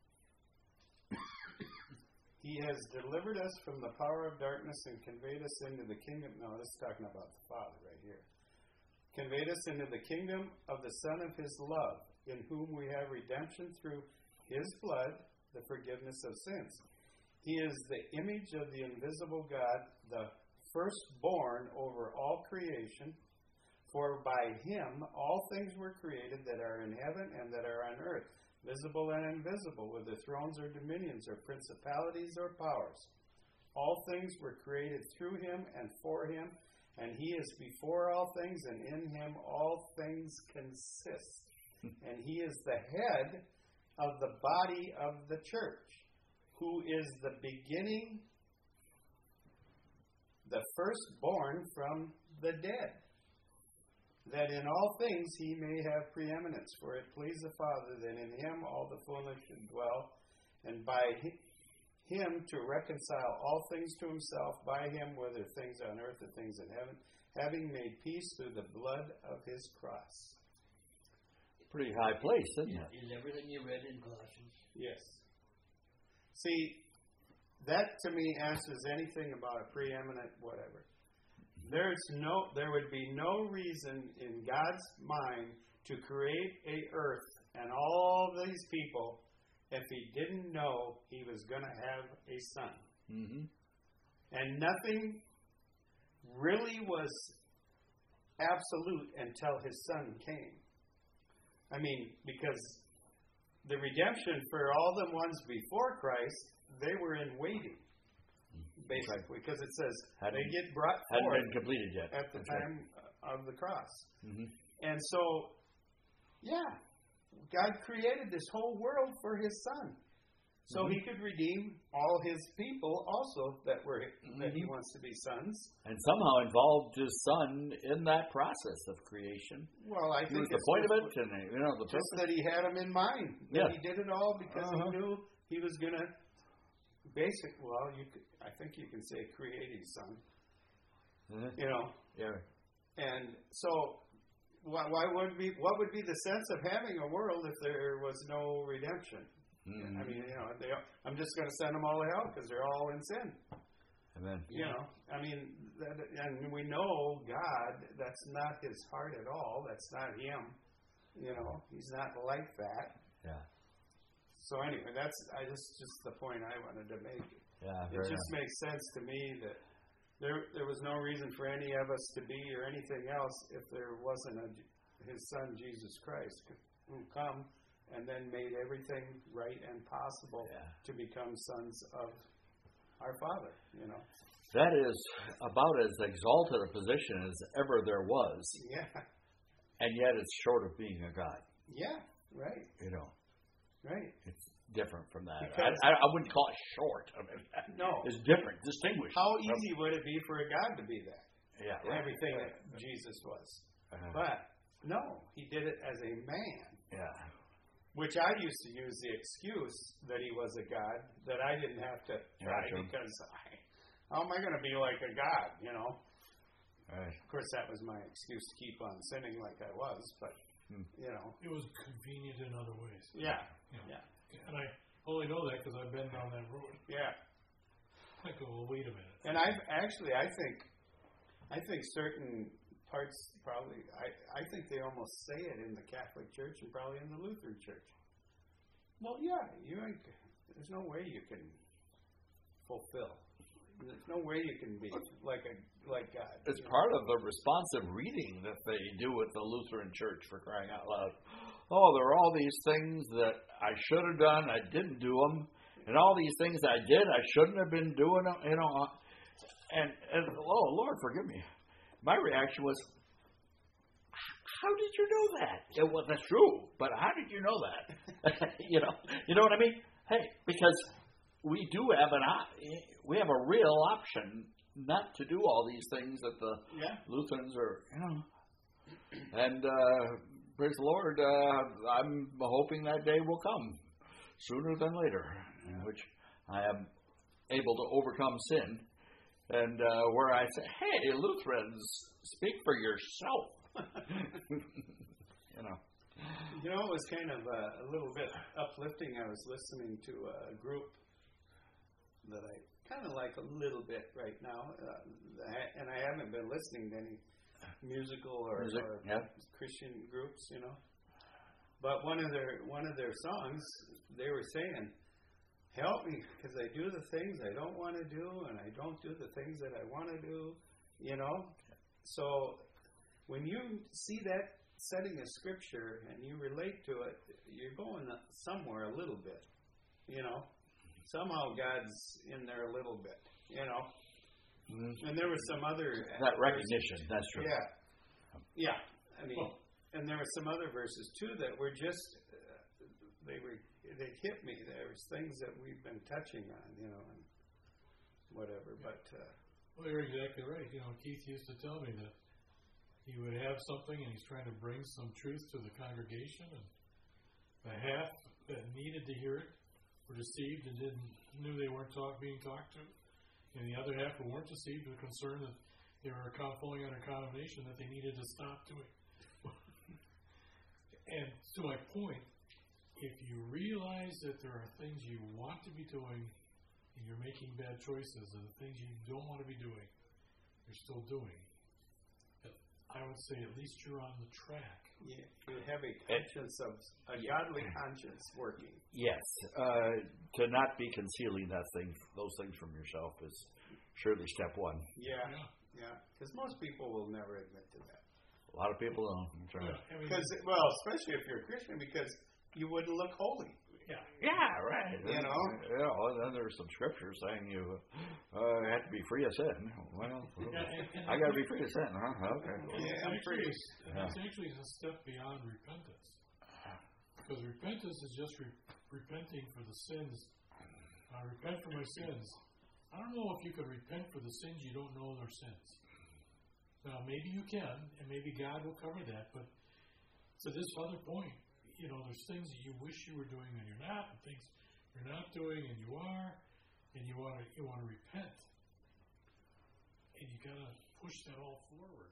He has delivered us from the power of darkness and conveyed us into the kingdom. No, this is talking about the Father right here. Conveyed us into the kingdom of the Son of His love, in whom we have redemption through His blood, the forgiveness of sins. He is the image of the invisible God, the firstborn over all creation. For by Him all things were created that are in heaven and that are on earth, visible and invisible, whether thrones or dominions or principalities or powers. All things were created through Him and for Him, and He is before all things, and in Him all things consist. and he is the head of the body of the church, who is the beginning, the firstborn from the dead, that in all things he may have preeminence. For it pleased the Father that in him all the fullness should dwell, and by him to reconcile all things to himself, by him, whether things on earth or things in heaven, having made peace through the blood of his cross. Pretty high place, isn't it? Is everything you read in Colossians? Yes. See, that to me answers anything about a preeminent whatever. There would be no reason in God's mind to create a earth and all these people if he didn't know he was going to have a son. Mm-hmm. And nothing really was absolute until his son came. I mean, because the redemption for all the ones before Christ, they were in waiting, basically, because it says they get brought forth hadn't been completed yet at the time of the cross. Mm-hmm. And so, yeah, God created this whole world for his son. So he could redeem all his people also that he wants to be sons. And somehow involved his son in that process of creation. Well, I think was the point of it, and the just purpose. that he had him in mind. That he did it all because he knew he was going to I think you can say create his son. Mm-hmm. Yeah. And so what would be the sense of having a world if there was no redemption? Mm-hmm. I mean, I'm just going to send them all to hell because they're all in sin. Amen. I mean, and we know God, that's not his heart at all. That's not him. He's not like that. Yeah. So anyway, that's just the point I wanted to make. Yeah, it just makes sense to me that there was no reason for any of us to be or anything else if there wasn't his son Jesus Christ who come and then made everything right and possible to become sons of our Father. That is about as exalted a position as ever there was. Yeah. And yet it's short of being a God. Yeah. Right. Right. It's different from that. Because I wouldn't call it short. I mean, no. It's different, distinguished. How easy would it be for a God to be that? Yeah. Everything that Jesus was. But no, he did it as a man. Yeah. Which I used to use the excuse that he was a God, that I didn't have to try because how am I going to be like a God, Right. Of course, that was my excuse to keep on sinning like I was, but, It was convenient in other ways. Yeah. And I only know that because I've been down that road. Yeah. I go, well, wait a minute. And I think certain parts probably, I think they almost say it in the Catholic Church and probably in the Lutheran Church. Well, yeah, there's no way you can fulfill. There's no way you can be like God. It's part of the responsive reading that they do at the Lutheran Church, for crying out loud. Oh, there are all these things that I should have done, I didn't do them, and all these things I did, I shouldn't have been doing them, And oh, Lord, forgive me. My reaction was, how did you know that? Well, that's true, but how did you know that? You know what I mean? Hey, because we do have a real option not to do all these things that the Lutherans are, And praise the Lord, I'm hoping that day will come sooner than later, in which I am able to overcome sin. And where I say, hey, Lutherans, speak for yourself. It was kind of a little bit uplifting. I was listening to a group that I kind of like a little bit right now, and I haven't been listening to any musical or Christian groups, But one of their songs, they were saying, help me, because I do the things I don't want to do, and I don't do the things that I want to do, So when you see that setting of Scripture and you relate to it, you're going somewhere a little bit, Somehow God's in there a little bit, And there was some other... That recognition, that's true. Yeah. I mean... And there were some other verses too that were just they hit me. There's things that we've been touching on, and whatever. But well, you're exactly right. Keith used to tell me that he would have something and he's trying to bring some truth to the congregation, and the half that needed to hear it were deceived and knew they weren't being talked to, and the other half who weren't deceived were concerned that they were falling under condemnation, that they needed to stop doing. And to my point, if you realize that there are things you want to be doing and you're making bad choices, and the things you don't want to be doing, you're still doing, I would say at least you're on the track. you have a conscience a godly conscience working. Yes. To not be concealing those things from yourself is surely step one. Yeah. Because most people will never admit to that. A lot of people don't. That's right. Because, especially if you're a Christian, because you wouldn't look holy. Yeah, right. You know? Well, then there's some scriptures saying you have to be free of sin. Well, I got to be free of sin, huh? Okay. Yeah, I'm free. It's actually a step beyond repentance. Because repentance is just repenting for the sins. Repent for my sins. I don't know if you could repent for the sins you don't know are sins. Now, maybe you can, and maybe God will cover that, but to this other point, there's things that you wish you were doing and you're not, and things you're not doing and you are, and you want to repent. And you got to push that all forward.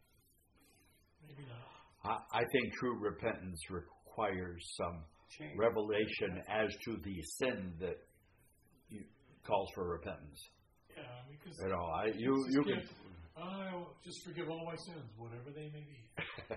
Maybe not. I think true repentance requires some Change. revelation as to the sin that calls for repentance. Yeah, because you can. I'll just forgive all my sins, whatever they may be.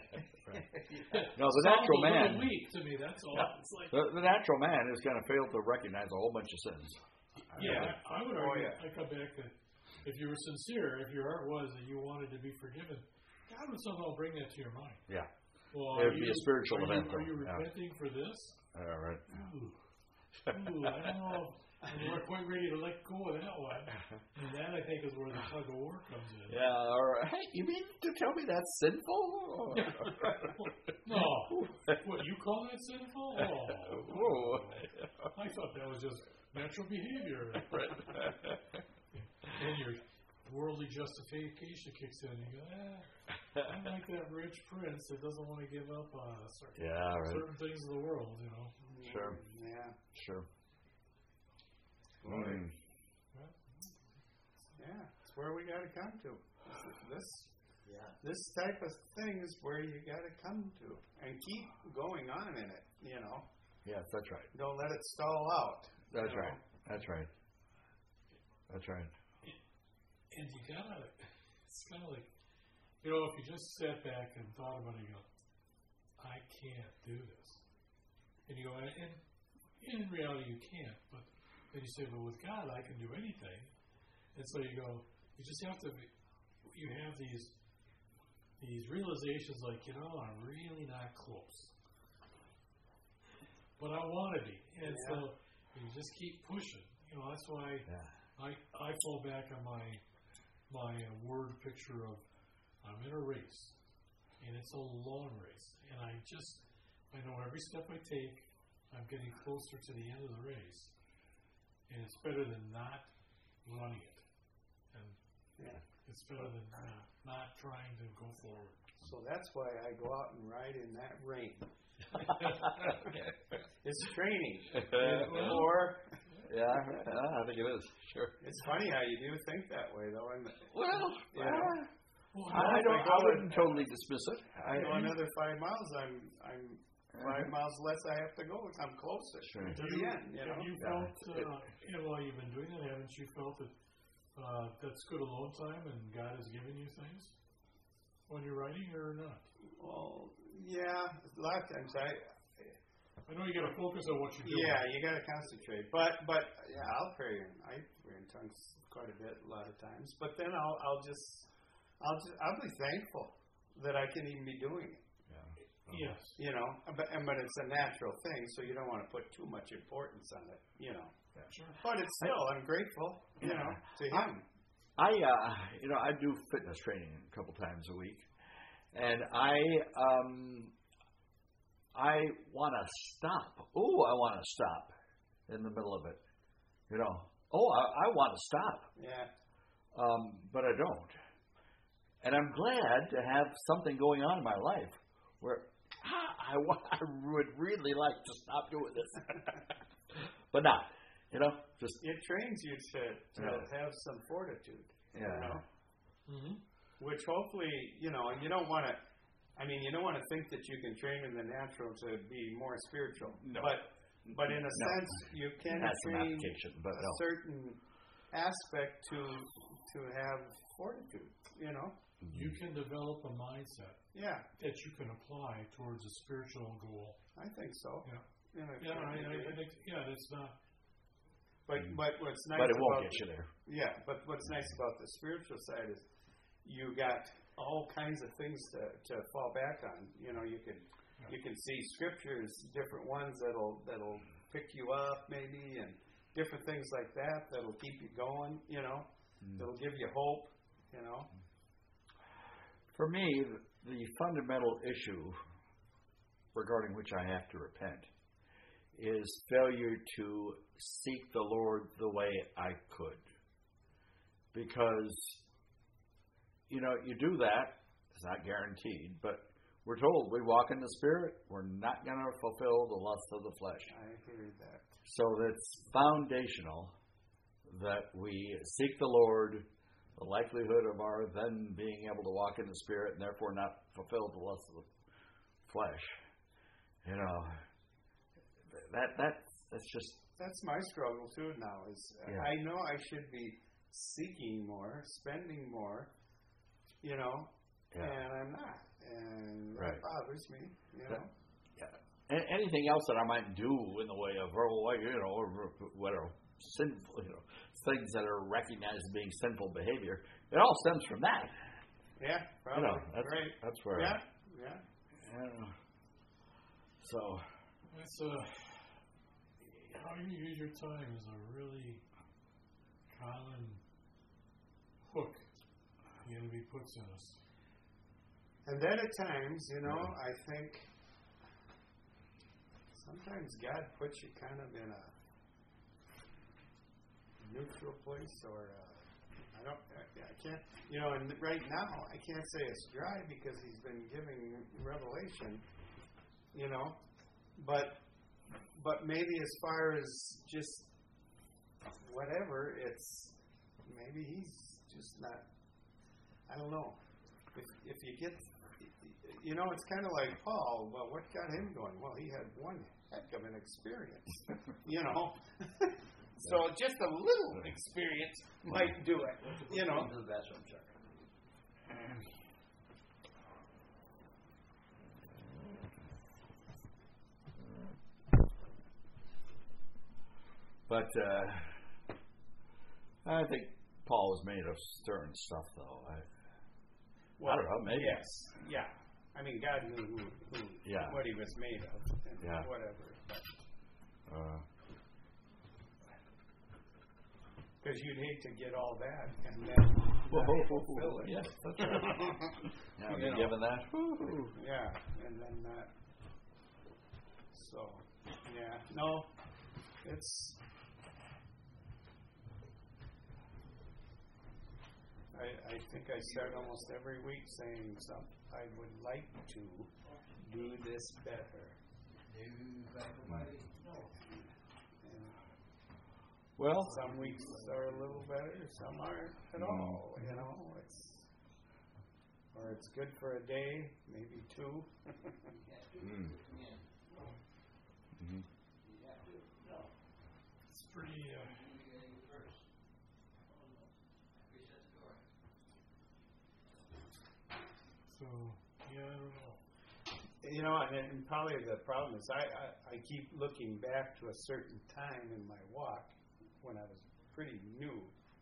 No, the natural man. Sounds a little weak to me. That's all. Yeah. It's like, The natural man is going to fail to recognize a whole bunch of sins. Yeah, I would argue. yeah. I come back that if you were sincere, if your heart was that you wanted to be forgiven, God would somehow bring that to your mind. Yeah. Well, It would be a spiritual event. Are you repenting for this? All right. Ooh, I don't know. And we're quite ready to let go of that one. And that, I think, is where the tug of war comes in. Yeah, or, hey, you mean to tell me that's sinful? No. What, you call that sinful? Whoa. I thought that was just natural behavior. And your worldly justification kicks in. And you go, I'm like that rich prince that doesn't want to give up certain things of the world, Sure. Yeah. Sure. Yeah, it's where we got to come to. This type of thing is where you got to come to, and keep going on in it. Yes, that's right. Don't let it stall out. That's right. That's right. And you gotta. It's kind of like, if you just sat back and thought about it, you go, I can't do this, and you go, and in reality you can't, but. And you say, well, with God, I can do anything. And so you go, you just have to, you have these realizations like, I'm really not close. But I want to be. And so you just keep pushing. That's why I fall back on my word picture of I'm in a race. And it's a long race. And I know every step I take, I'm getting closer to the end of the race. And it's better than not running it. And it's better than not trying to go forward. So that's why I go out and ride in that rain. It's training. Yeah, I think it is. Sure. It's funny how you do think that way, though. I wouldn't totally dismiss it. I go another 5 miles. I'm 5 miles less I have to go. I'm closer to the end. Have you felt, while you've been doing that, haven't you felt that that's good alone time and God has given you things when you're writing or not? Well, yeah. A lot of times I know you got to focus on what you're doing. Yeah, you got to concentrate. But I'll pray. I pray in tongues quite a bit a lot of times. But then I'll be thankful that I can even be doing it. Yes. But it's a natural thing, so you don't want to put too much importance on it, Sure. But it's still, I'm grateful, to him. I do fitness training a couple times a week, And I want to stop. Oh, I want to stop in the middle of it. You know, I want to stop. Yeah. But I don't. And I'm glad to have something going on in my life where I would really like to stop doing this. But not. You know, just... It trains you to have some fortitude. Yeah. You know? Mm-hmm. Which hopefully, you know, you don't want to... I mean, you don't want to think that you can train in the natural to be more spiritual. No. But in a sense, you can train but a certain aspect to have fortitude, you know? You can develop a mindset Yeah. that you can apply towards a spiritual goal. I think so. Yeah. I think, it's not. But what's nice but it won't about get you there. Yeah, but what's nice about the spiritual side is you got all kinds of things to fall back on. You know, you can see scriptures, different ones that'll pick you up maybe, and different things like that'll keep you going. You know, that'll give you hope. You know. For me, the fundamental issue regarding which I have to repent is failure to seek the Lord the way I could. Because, you know, you do that, it's not guaranteed, but we're told we walk in the Spirit, we're not going to fulfill the lust of the flesh. I hear that. So it's foundational that we seek the Lord, the likelihood of our then being able to walk in the Spirit and therefore not fulfill the lust of the flesh. You know, that's my struggle too now. I know I should be seeking more, spending more, you know, and I'm not, and that bothers me. You know. Anything else that I might do in the way of, or whatever, sinful, things that are recognized as being sinful behavior, it all stems from that. Yeah, probably. That's where. Yeah. So. That's how you use your time is a really common hook the enemy puts in us. And then at times, I think sometimes God puts you kind of in a neutral place, or I can't, and right now I can't say it's dry because He's been giving revelation, but maybe as far as just whatever, it's maybe He's just not. I don't know. If you get, it's kind of like Paul. Well, what got him going? Well, he had one heck of an experience, So just a little experience might do it, That's what I'm sorry. But I think Paul was made of stern stuff, though. I don't know, maybe. Yes, yeah. I mean, God knew what he was made of, and whatever. Because you'd hate to get all that and then fulfill it. Yes, that's right. Be given that. Yeah, and then not. So, no, it's. I think I start almost every week saying something. I would like to do this better. Well, some weeks are a little better, some aren't at all. It's good for a day, maybe two. It's pretty. So, I don't know. And probably the problem is I keep looking back to a certain time in my walk when I was pretty new.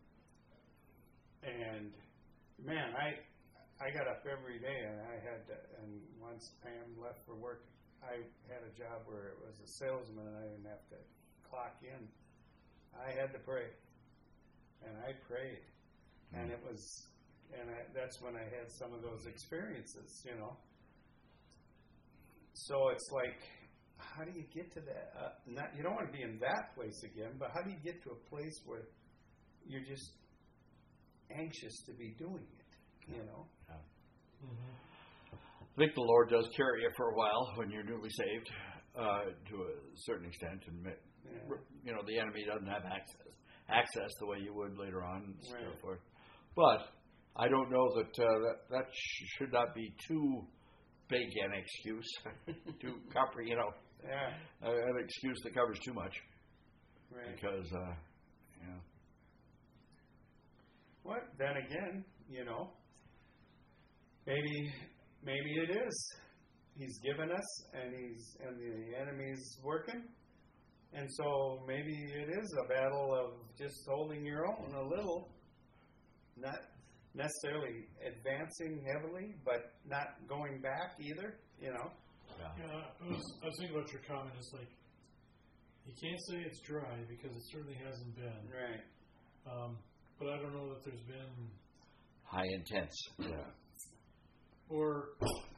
And, man, I got up every day and once Pam left for work, I had a job where it was a salesman and I didn't have to clock in. I had to pray. And I prayed. And it was and that's when I had some of those experiences, you know. So it's like, how do you get to that? You don't want to be in that place again, but how do you get to a place where you're just anxious to be doing it, you know? Yeah. I think the Lord does carry you for a while when you're newly saved, to a certain extent, and you know the enemy doesn't have access the way you would later on, and so forth. But I don't know that should not be too big an excuse to cover, you know, an excuse that covers too much, because you know. Well, then again, you know, maybe it is. He's given us, and the enemy's working, and so maybe it is a battle of just holding your own a little, not necessarily advancing heavily, but not going back either. You know. Yeah, I was thinking about your comment. It's like you can't say it's dry because it certainly hasn't been. Right. But I don't know that there's been high intense. Yeah. Or,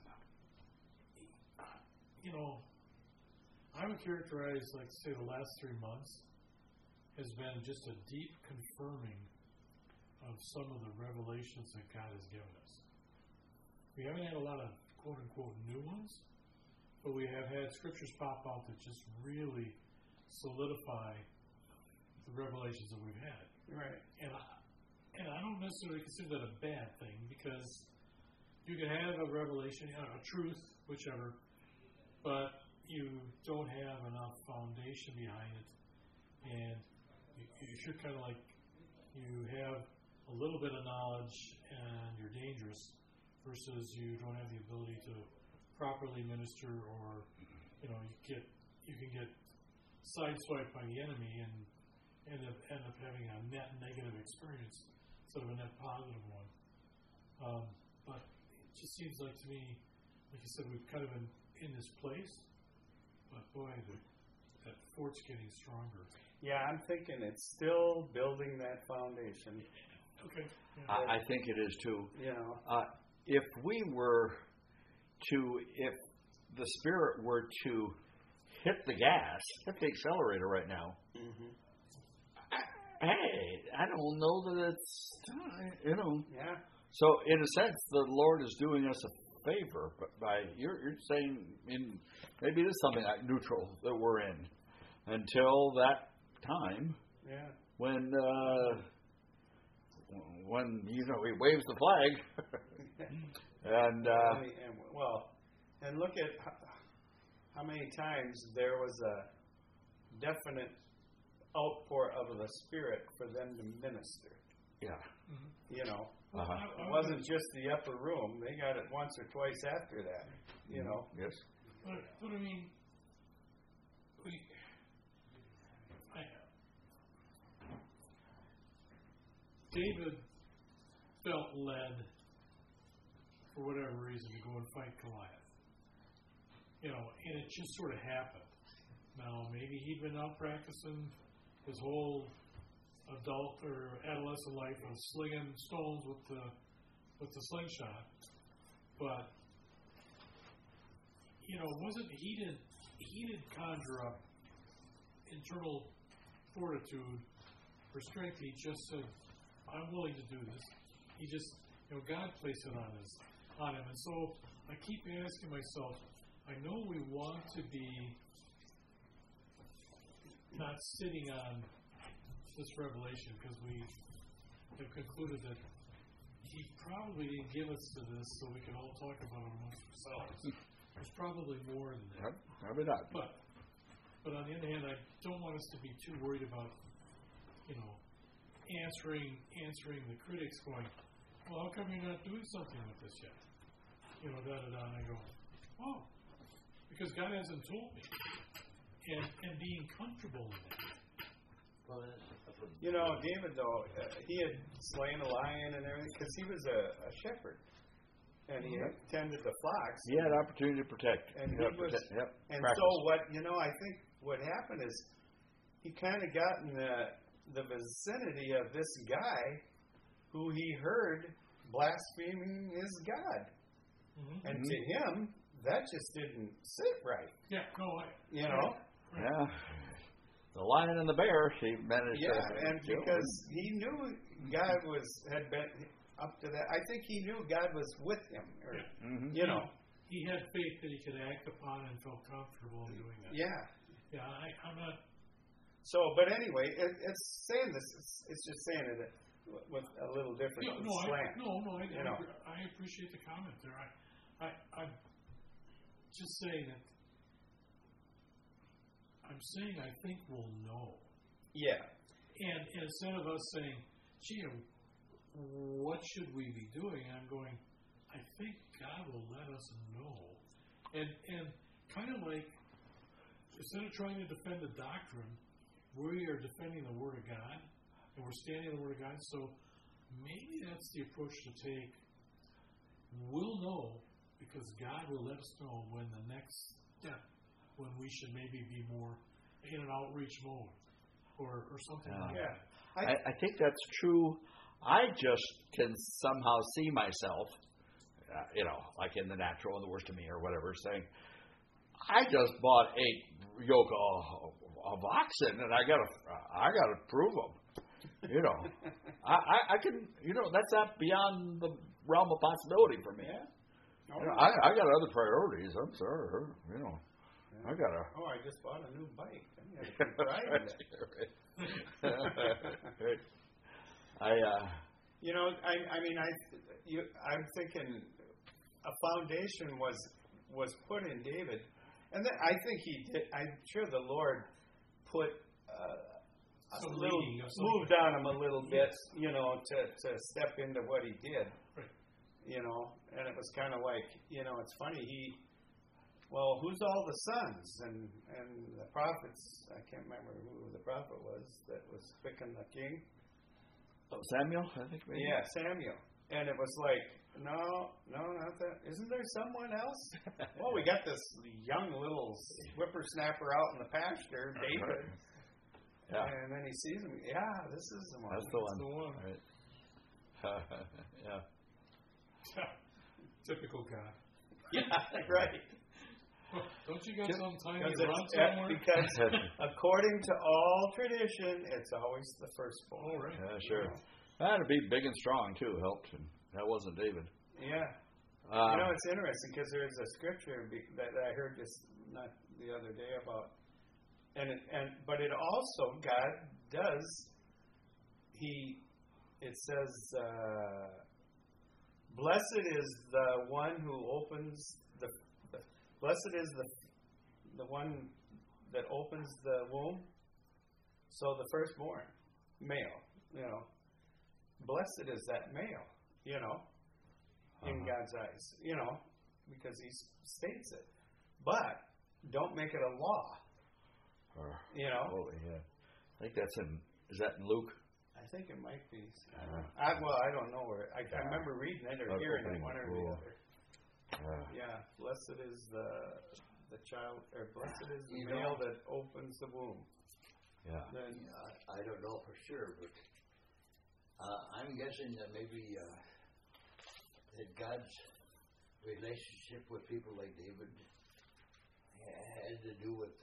you know, I would characterize, like, say, the last 3 months has been just a deep confirming of some of the revelations that God has given us. We haven't had a lot of quote-unquote new ones, but we have had scriptures pop out that just really solidify the revelations that we've had. Right. And I don't necessarily consider that a bad thing, because you can have a revelation, a truth, whichever, but you don't have enough foundation behind it, and you should kind of like, you have a little bit of knowledge and you're dangerous, versus you don't have the ability to properly minister, or you can get sideswiped by the enemy and end up having a net negative experience instead of a net positive one. But it just seems like to me, like you said, we've kind of been in this place, but boy, that fort's getting stronger. Yeah, I'm thinking it's still building that foundation. Okay. Yeah. I think it is too. You know, if the Spirit were to hit the gas, hit the accelerator right now, I don't know that it's time, you know. Yeah. So in a sense, the Lord is doing us a favor, but by you're saying maybe it is something like neutral that we're in until that time. Yeah. When you know he waves the flag, and look at how many times there was a definite outpour of the Spirit for them to minister. Yeah. You know, it wasn't just the upper room; they got it once or twice after that. You know. Yes. But I mean, David felt led, for whatever reason, to go and fight Goliath. You know, and it just sort of happened. Now, maybe he'd been out practicing his whole adult or adolescent life of slinging stones with the slingshot, but you know, he didn't conjure up internal fortitude or strength. He just said, I'm willing to do this. He just, God placed it on him. And so I keep asking myself, I know we want to be not sitting on this revelation because we have concluded that he probably didn't give us to this so we can all talk about it amongst ourselves. There's probably more than that. Probably not. But on the other hand, I don't want us to be too worried about, answering the critics going, well, how come you're not doing something with this yet? And I go, oh, because God hasn't told me. And being comfortable with it. David, though, he had slain a lion and everything because he was a shepherd. And he tended the flocks. He had opportunity to protect. And practice. So I think what happened is he kind of got in the vicinity of this guy who he heard blaspheming his God. Mm-hmm. And to him, that just didn't sit right. Yeah, no, You know? Yeah. The lion and the bear, he managed Yeah, to and kill because he knew God had been up to that. I think he knew God was with him. Or, Mhm. you know. he had faith that he could act upon and felt comfortable in doing that. Yeah. Yeah, I'm not. So, but anyway, it's saying this. It's just saying it with a little different Yeah, slant. I appreciate the comment there. I'm just saying that. I'm saying I think we'll know. Yeah. And instead of us saying, gee, what should we be doing? I'm going, I think God will let us know. And kind of like, instead of trying to defend the doctrine, we are defending the Word of God, and we're standing on the Word of God. So maybe that's the approach to take. We'll know because God will let us know when the next step, when we should maybe be more in an outreach mode or something like that. I think that's true. I just can somehow see myself, like in the natural and the worst of me or whatever, saying, I just bought 8 yoke of oxen and I gotta prove them. I can. That's not beyond the realm of possibility for me. Yeah. I got other priorities. I'm sorry. I gotta. Oh, I just bought a new bike. I gotta keep driving it. I'm thinking a foundation was put in David, and then I think he did. I'm sure the Lord put moved on him a little bit, to step into what he did. And it was kind of like, it's funny. Who's all the sons and the prophets? I can't remember who the prophet was that was picking the king. Oh, Samuel, I think maybe. Yeah, Samuel. And it was like, no, not that. Isn't there someone else? Well, we got this young little whippersnapper out in the pasture, David. Yeah. And then he sees him. Yeah, this is the one. That's the one. The one. Right. Yeah. Typical God. Yeah, right. Don't you got some tiny Because run somewhere? because according to all tradition, it's always the firstborn. Oh, right. Yeah, sure. And to be big and strong too helped, and that wasn't David. Yeah. It's interesting because there's a scripture that I heard just not the other day about, but it also God does. It says, "Blessed is the one who opens the blessed is the one that opens the womb." So the firstborn, male, blessed is that male, in God's eyes, because He states it. But don't make it a law. Oh, yeah. I think that's is that in Luke? I think it might be. I don't know where. I remember reading it or hearing it, one or the other. Yeah, blessed is the child, or blessed is the male that opens the womb. Yeah. Then I don't know for sure, but I'm guessing that maybe that God's relationship with people like David had to do with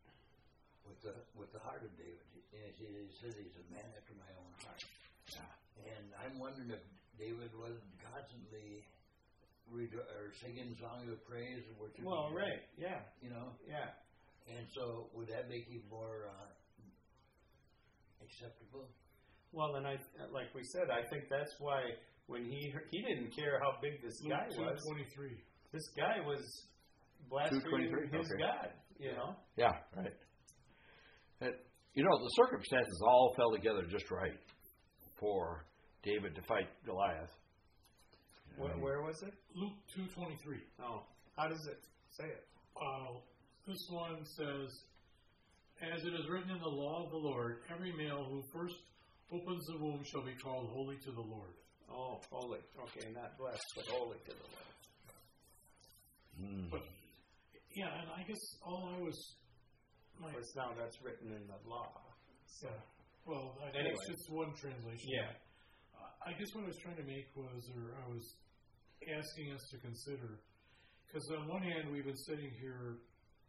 the heart of David. He said he's a man after my own heart. Yeah. And I'm wondering if David wasn't constantly singing songs of praise and worship. well, right, yeah, yeah. And so would that make him more acceptable? Well, and like we said, I think that's why when he didn't care how big this Luke guy was. 2:23. This guy was blaspheming 2:23? his Okay. God, Yeah, right. The circumstances all fell together just right for David to fight Goliath. Where was it? Luke 2:23. Oh, how does it say it? This one says, "As it is written in the law of the Lord, every male who first opens the womb shall be called holy to the Lord." Oh, holy. Okay, not blessed, but holy to the Lord. But yeah, and I guess all I was. Because now that's written in the law. So. Well, Anyway. it's just one translation. Yeah. I guess what I was trying to make was, or I was asking us to consider, because on one hand we've been sitting here,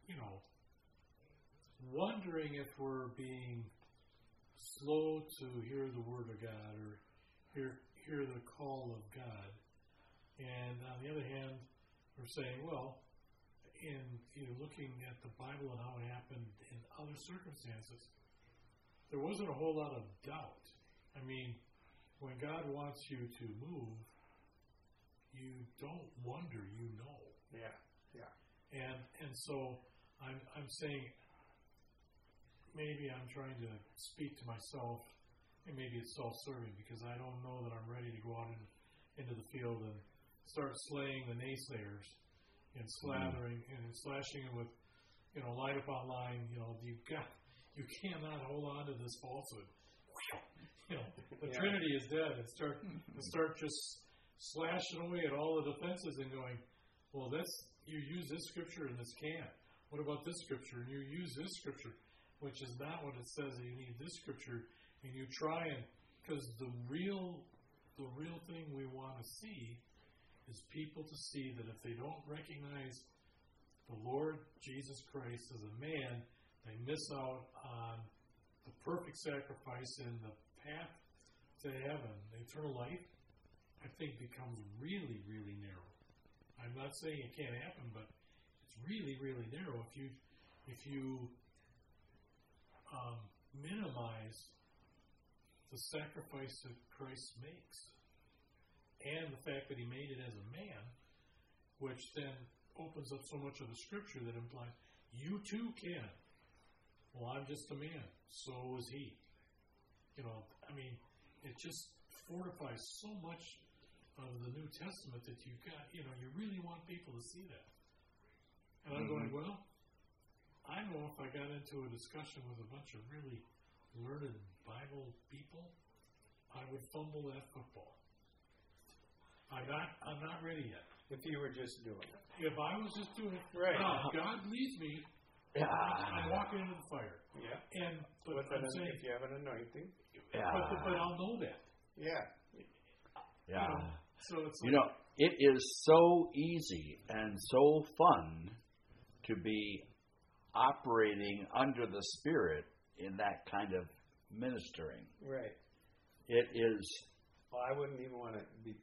wondering if we're being slow to hear the word of God or hear the call of God, and on the other hand, we're saying, well, in looking at the Bible and how it happened in other circumstances, there wasn't a whole lot of doubt. I mean, when God wants you to move, you don't wonder, you know. Yeah. And so I'm saying, maybe I'm trying to speak to myself, and maybe it's self-serving, because I don't know that I'm ready to go out into the field and start slaying the naysayers and slathering and slashing them with, line upon line. You cannot hold on to this falsehood. The Trinity is dead, and start just slashing away at all the defenses and going, well, you use this scripture and this can't. What about this scripture? And you use this scripture, which is not what it says. That you need this scripture, and you try because the real thing we want to see is people to see that if they don't recognize the Lord Jesus Christ as a man, they miss out on the perfect sacrifice and the path to heaven. Eternal life, I think, becomes really, really narrow. I'm not saying it can't happen, but it's really, really narrow if you minimize the sacrifice that Christ makes and the fact that he made it as a man, which then opens up so much of the scripture that implies you too can. Well, I'm just a man. So is he. It just fortifies so much of the New Testament that you've got. You really want people to see that. And I'm going, well, I know if I got into a discussion with a bunch of really learned Bible people, I would fumble that football. I'm not ready yet. If you were just doing it. If I was just doing it, right. God leads me. I'm walking into the fire. Yeah. But I'm saying, if you have an anointing. Yeah. But I'll know that. Yeah. Yeah. So it's like, it is so easy and so fun to be operating under the Spirit in that kind of ministering. Right. It is. Well, I wouldn't even want to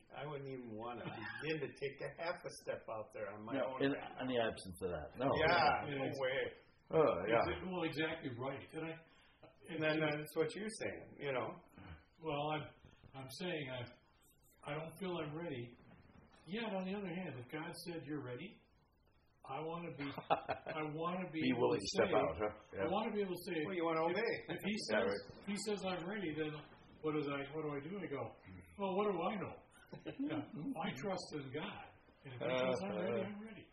begin to take a half a step out there on my own. In the absence of that, no. Yeah, no way. Oh, yeah. Well, exactly right. And then that's what you're saying, Well, I'm saying I don't feel I'm ready. Yet on the other hand, if God said you're ready, I want to be willing to step out. Huh? Yeah. I want to be able to say, well, you want to obey. If he says I'm ready, then what do I do? I go, well, what do I know? I trust in God. And if he says I'm ready.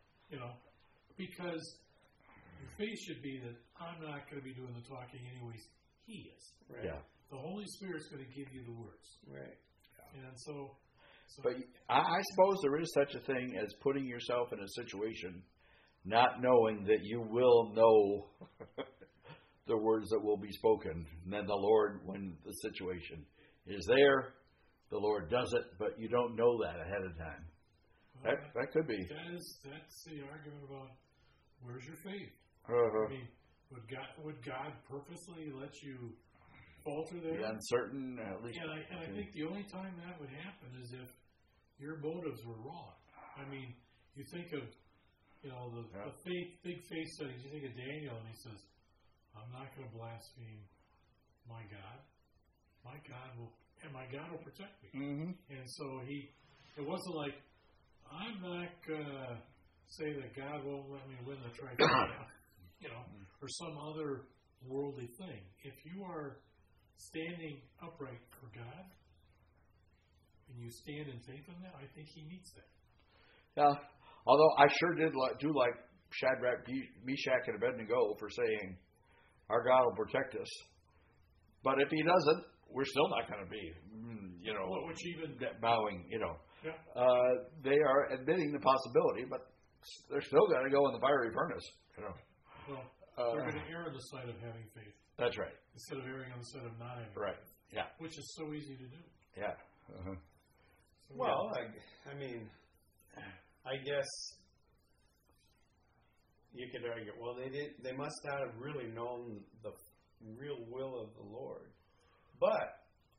Because your faith should be that I'm not going to be doing the talking anyways. He is. Right. Yeah. The Holy Spirit's going to give you the words. Right. And so but I suppose there is such a thing as putting yourself in a situation not knowing that you will know the words that will be spoken. And then the Lord, when the situation is there, the Lord does it, but you don't know that ahead of time. Well, that could be. That's the argument about where's your faith? Uh-huh. I mean, would God purposely let you falter there? Be uncertain, at least. And I think the only time that would happen is if your motives were wrong. I mean, you think of the big faith studies. You think of Daniel, and he says, "I'm not going to blaspheme my God. My God will protect me." Mm-hmm. And so it wasn't like, I'm not going to say that God won't let me win the trifecta, or some other worldly thing. If you are standing upright for God, and you stand in faith in that, I think He meets that. Yeah. Although I sure do like Shadrach, Meshach, and Abednego for saying, our God will protect us. But if He doesn't, we're still not going to be, which even bowing, Yeah. They are admitting the possibility, but they're still going to go in the fiery furnace. Well, they're going to err on the side of having faith That's right. instead of erring on the side of not having Right. faith. Yeah. which is so easy to do. Yeah. Uh-huh. So, Well, I mean, I guess you could argue, well, they must not have really known the real will of the Lord. But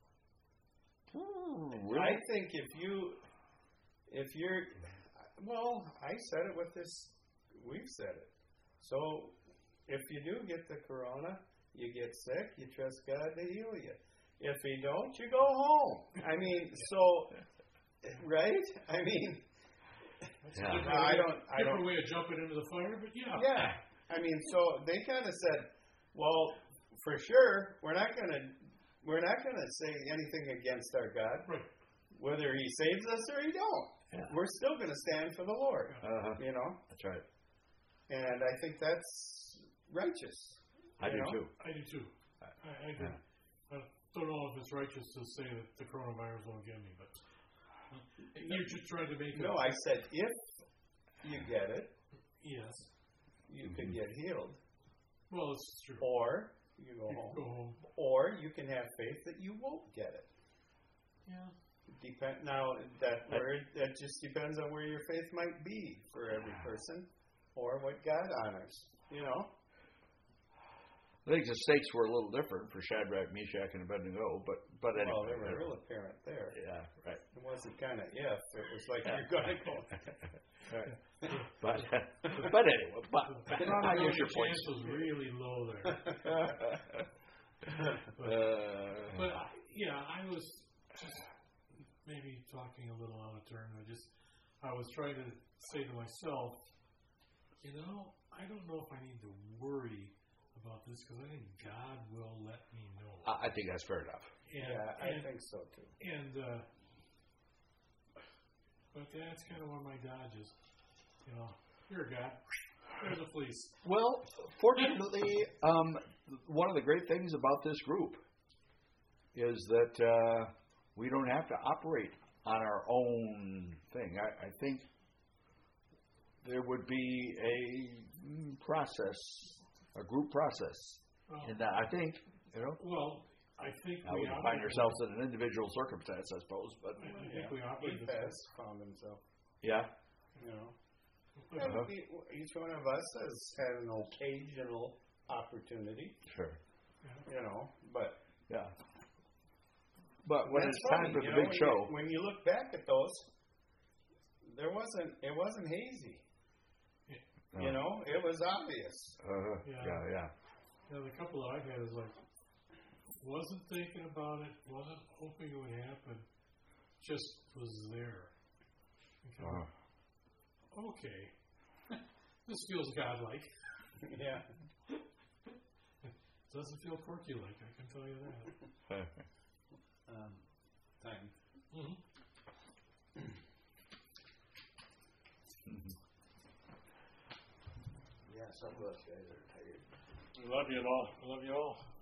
Really? I think if you're, well, I said it with this, we've said it. So if you do get the corona, you get sick, you trust God to heal you. If you don't, you go home. I mean, so, right? I mean, Yeah. Different way of jumping into the fire, but yeah. Yeah. I mean, so they kind of said, well, for sure, we're not going to say anything against our God, Right. whether He saves us or He don't. Yeah. We're still going to stand for the Lord. Uh-huh. You know, That's right. and I think that's righteous. I do too. I do too. I agree. I don't know if it's righteous to say that the coronavirus won't get me, but you're just trying to make it. No, I said if you get it, Yes. you can get healed, Well, it's true. or you go You home, go home. or you can have faith that you won't get it. Yeah. That just depends on where your faith might be for every person, or what God honors. You know. I think the stakes were a little different for Shadrach, Meshach, and Abednego, but anyway. Well, they were real apparent there. Yeah, right. It wasn't kind of if. It was like you're going to go. Right. But anyway, I use your The point. chance was really low there. But yeah, I was just maybe talking a little out of turn. I was trying to say to myself, I don't know if I need to worry about this because I think God will let me know. I think that's fair enough. I think so too. But that's kind of one of my dodges. Here, God, there's a fleece. Well, fortunately, one of the great things about this group is that we don't have to operate on our own thing. I think there would be a process, a group process, in that. I think, Well, I think we we find ourselves in an individual circumstance, I suppose. But I think we operate He the has found himself. yeah, And each one of us has had an occasional opportunity, sure, but yeah. But when that's it's time funny, for the big show, when you look back at those, it wasn't hazy. It was obvious. yeah. The couple that I had is like, wasn't thinking about it, wasn't hoping it would happen, just was there. Okay, this feels godlike. Yeah. Doesn't feel quirky like, I can tell you that. Time. Mm-hmm. Yeah, some of us guys are tired. We love you all.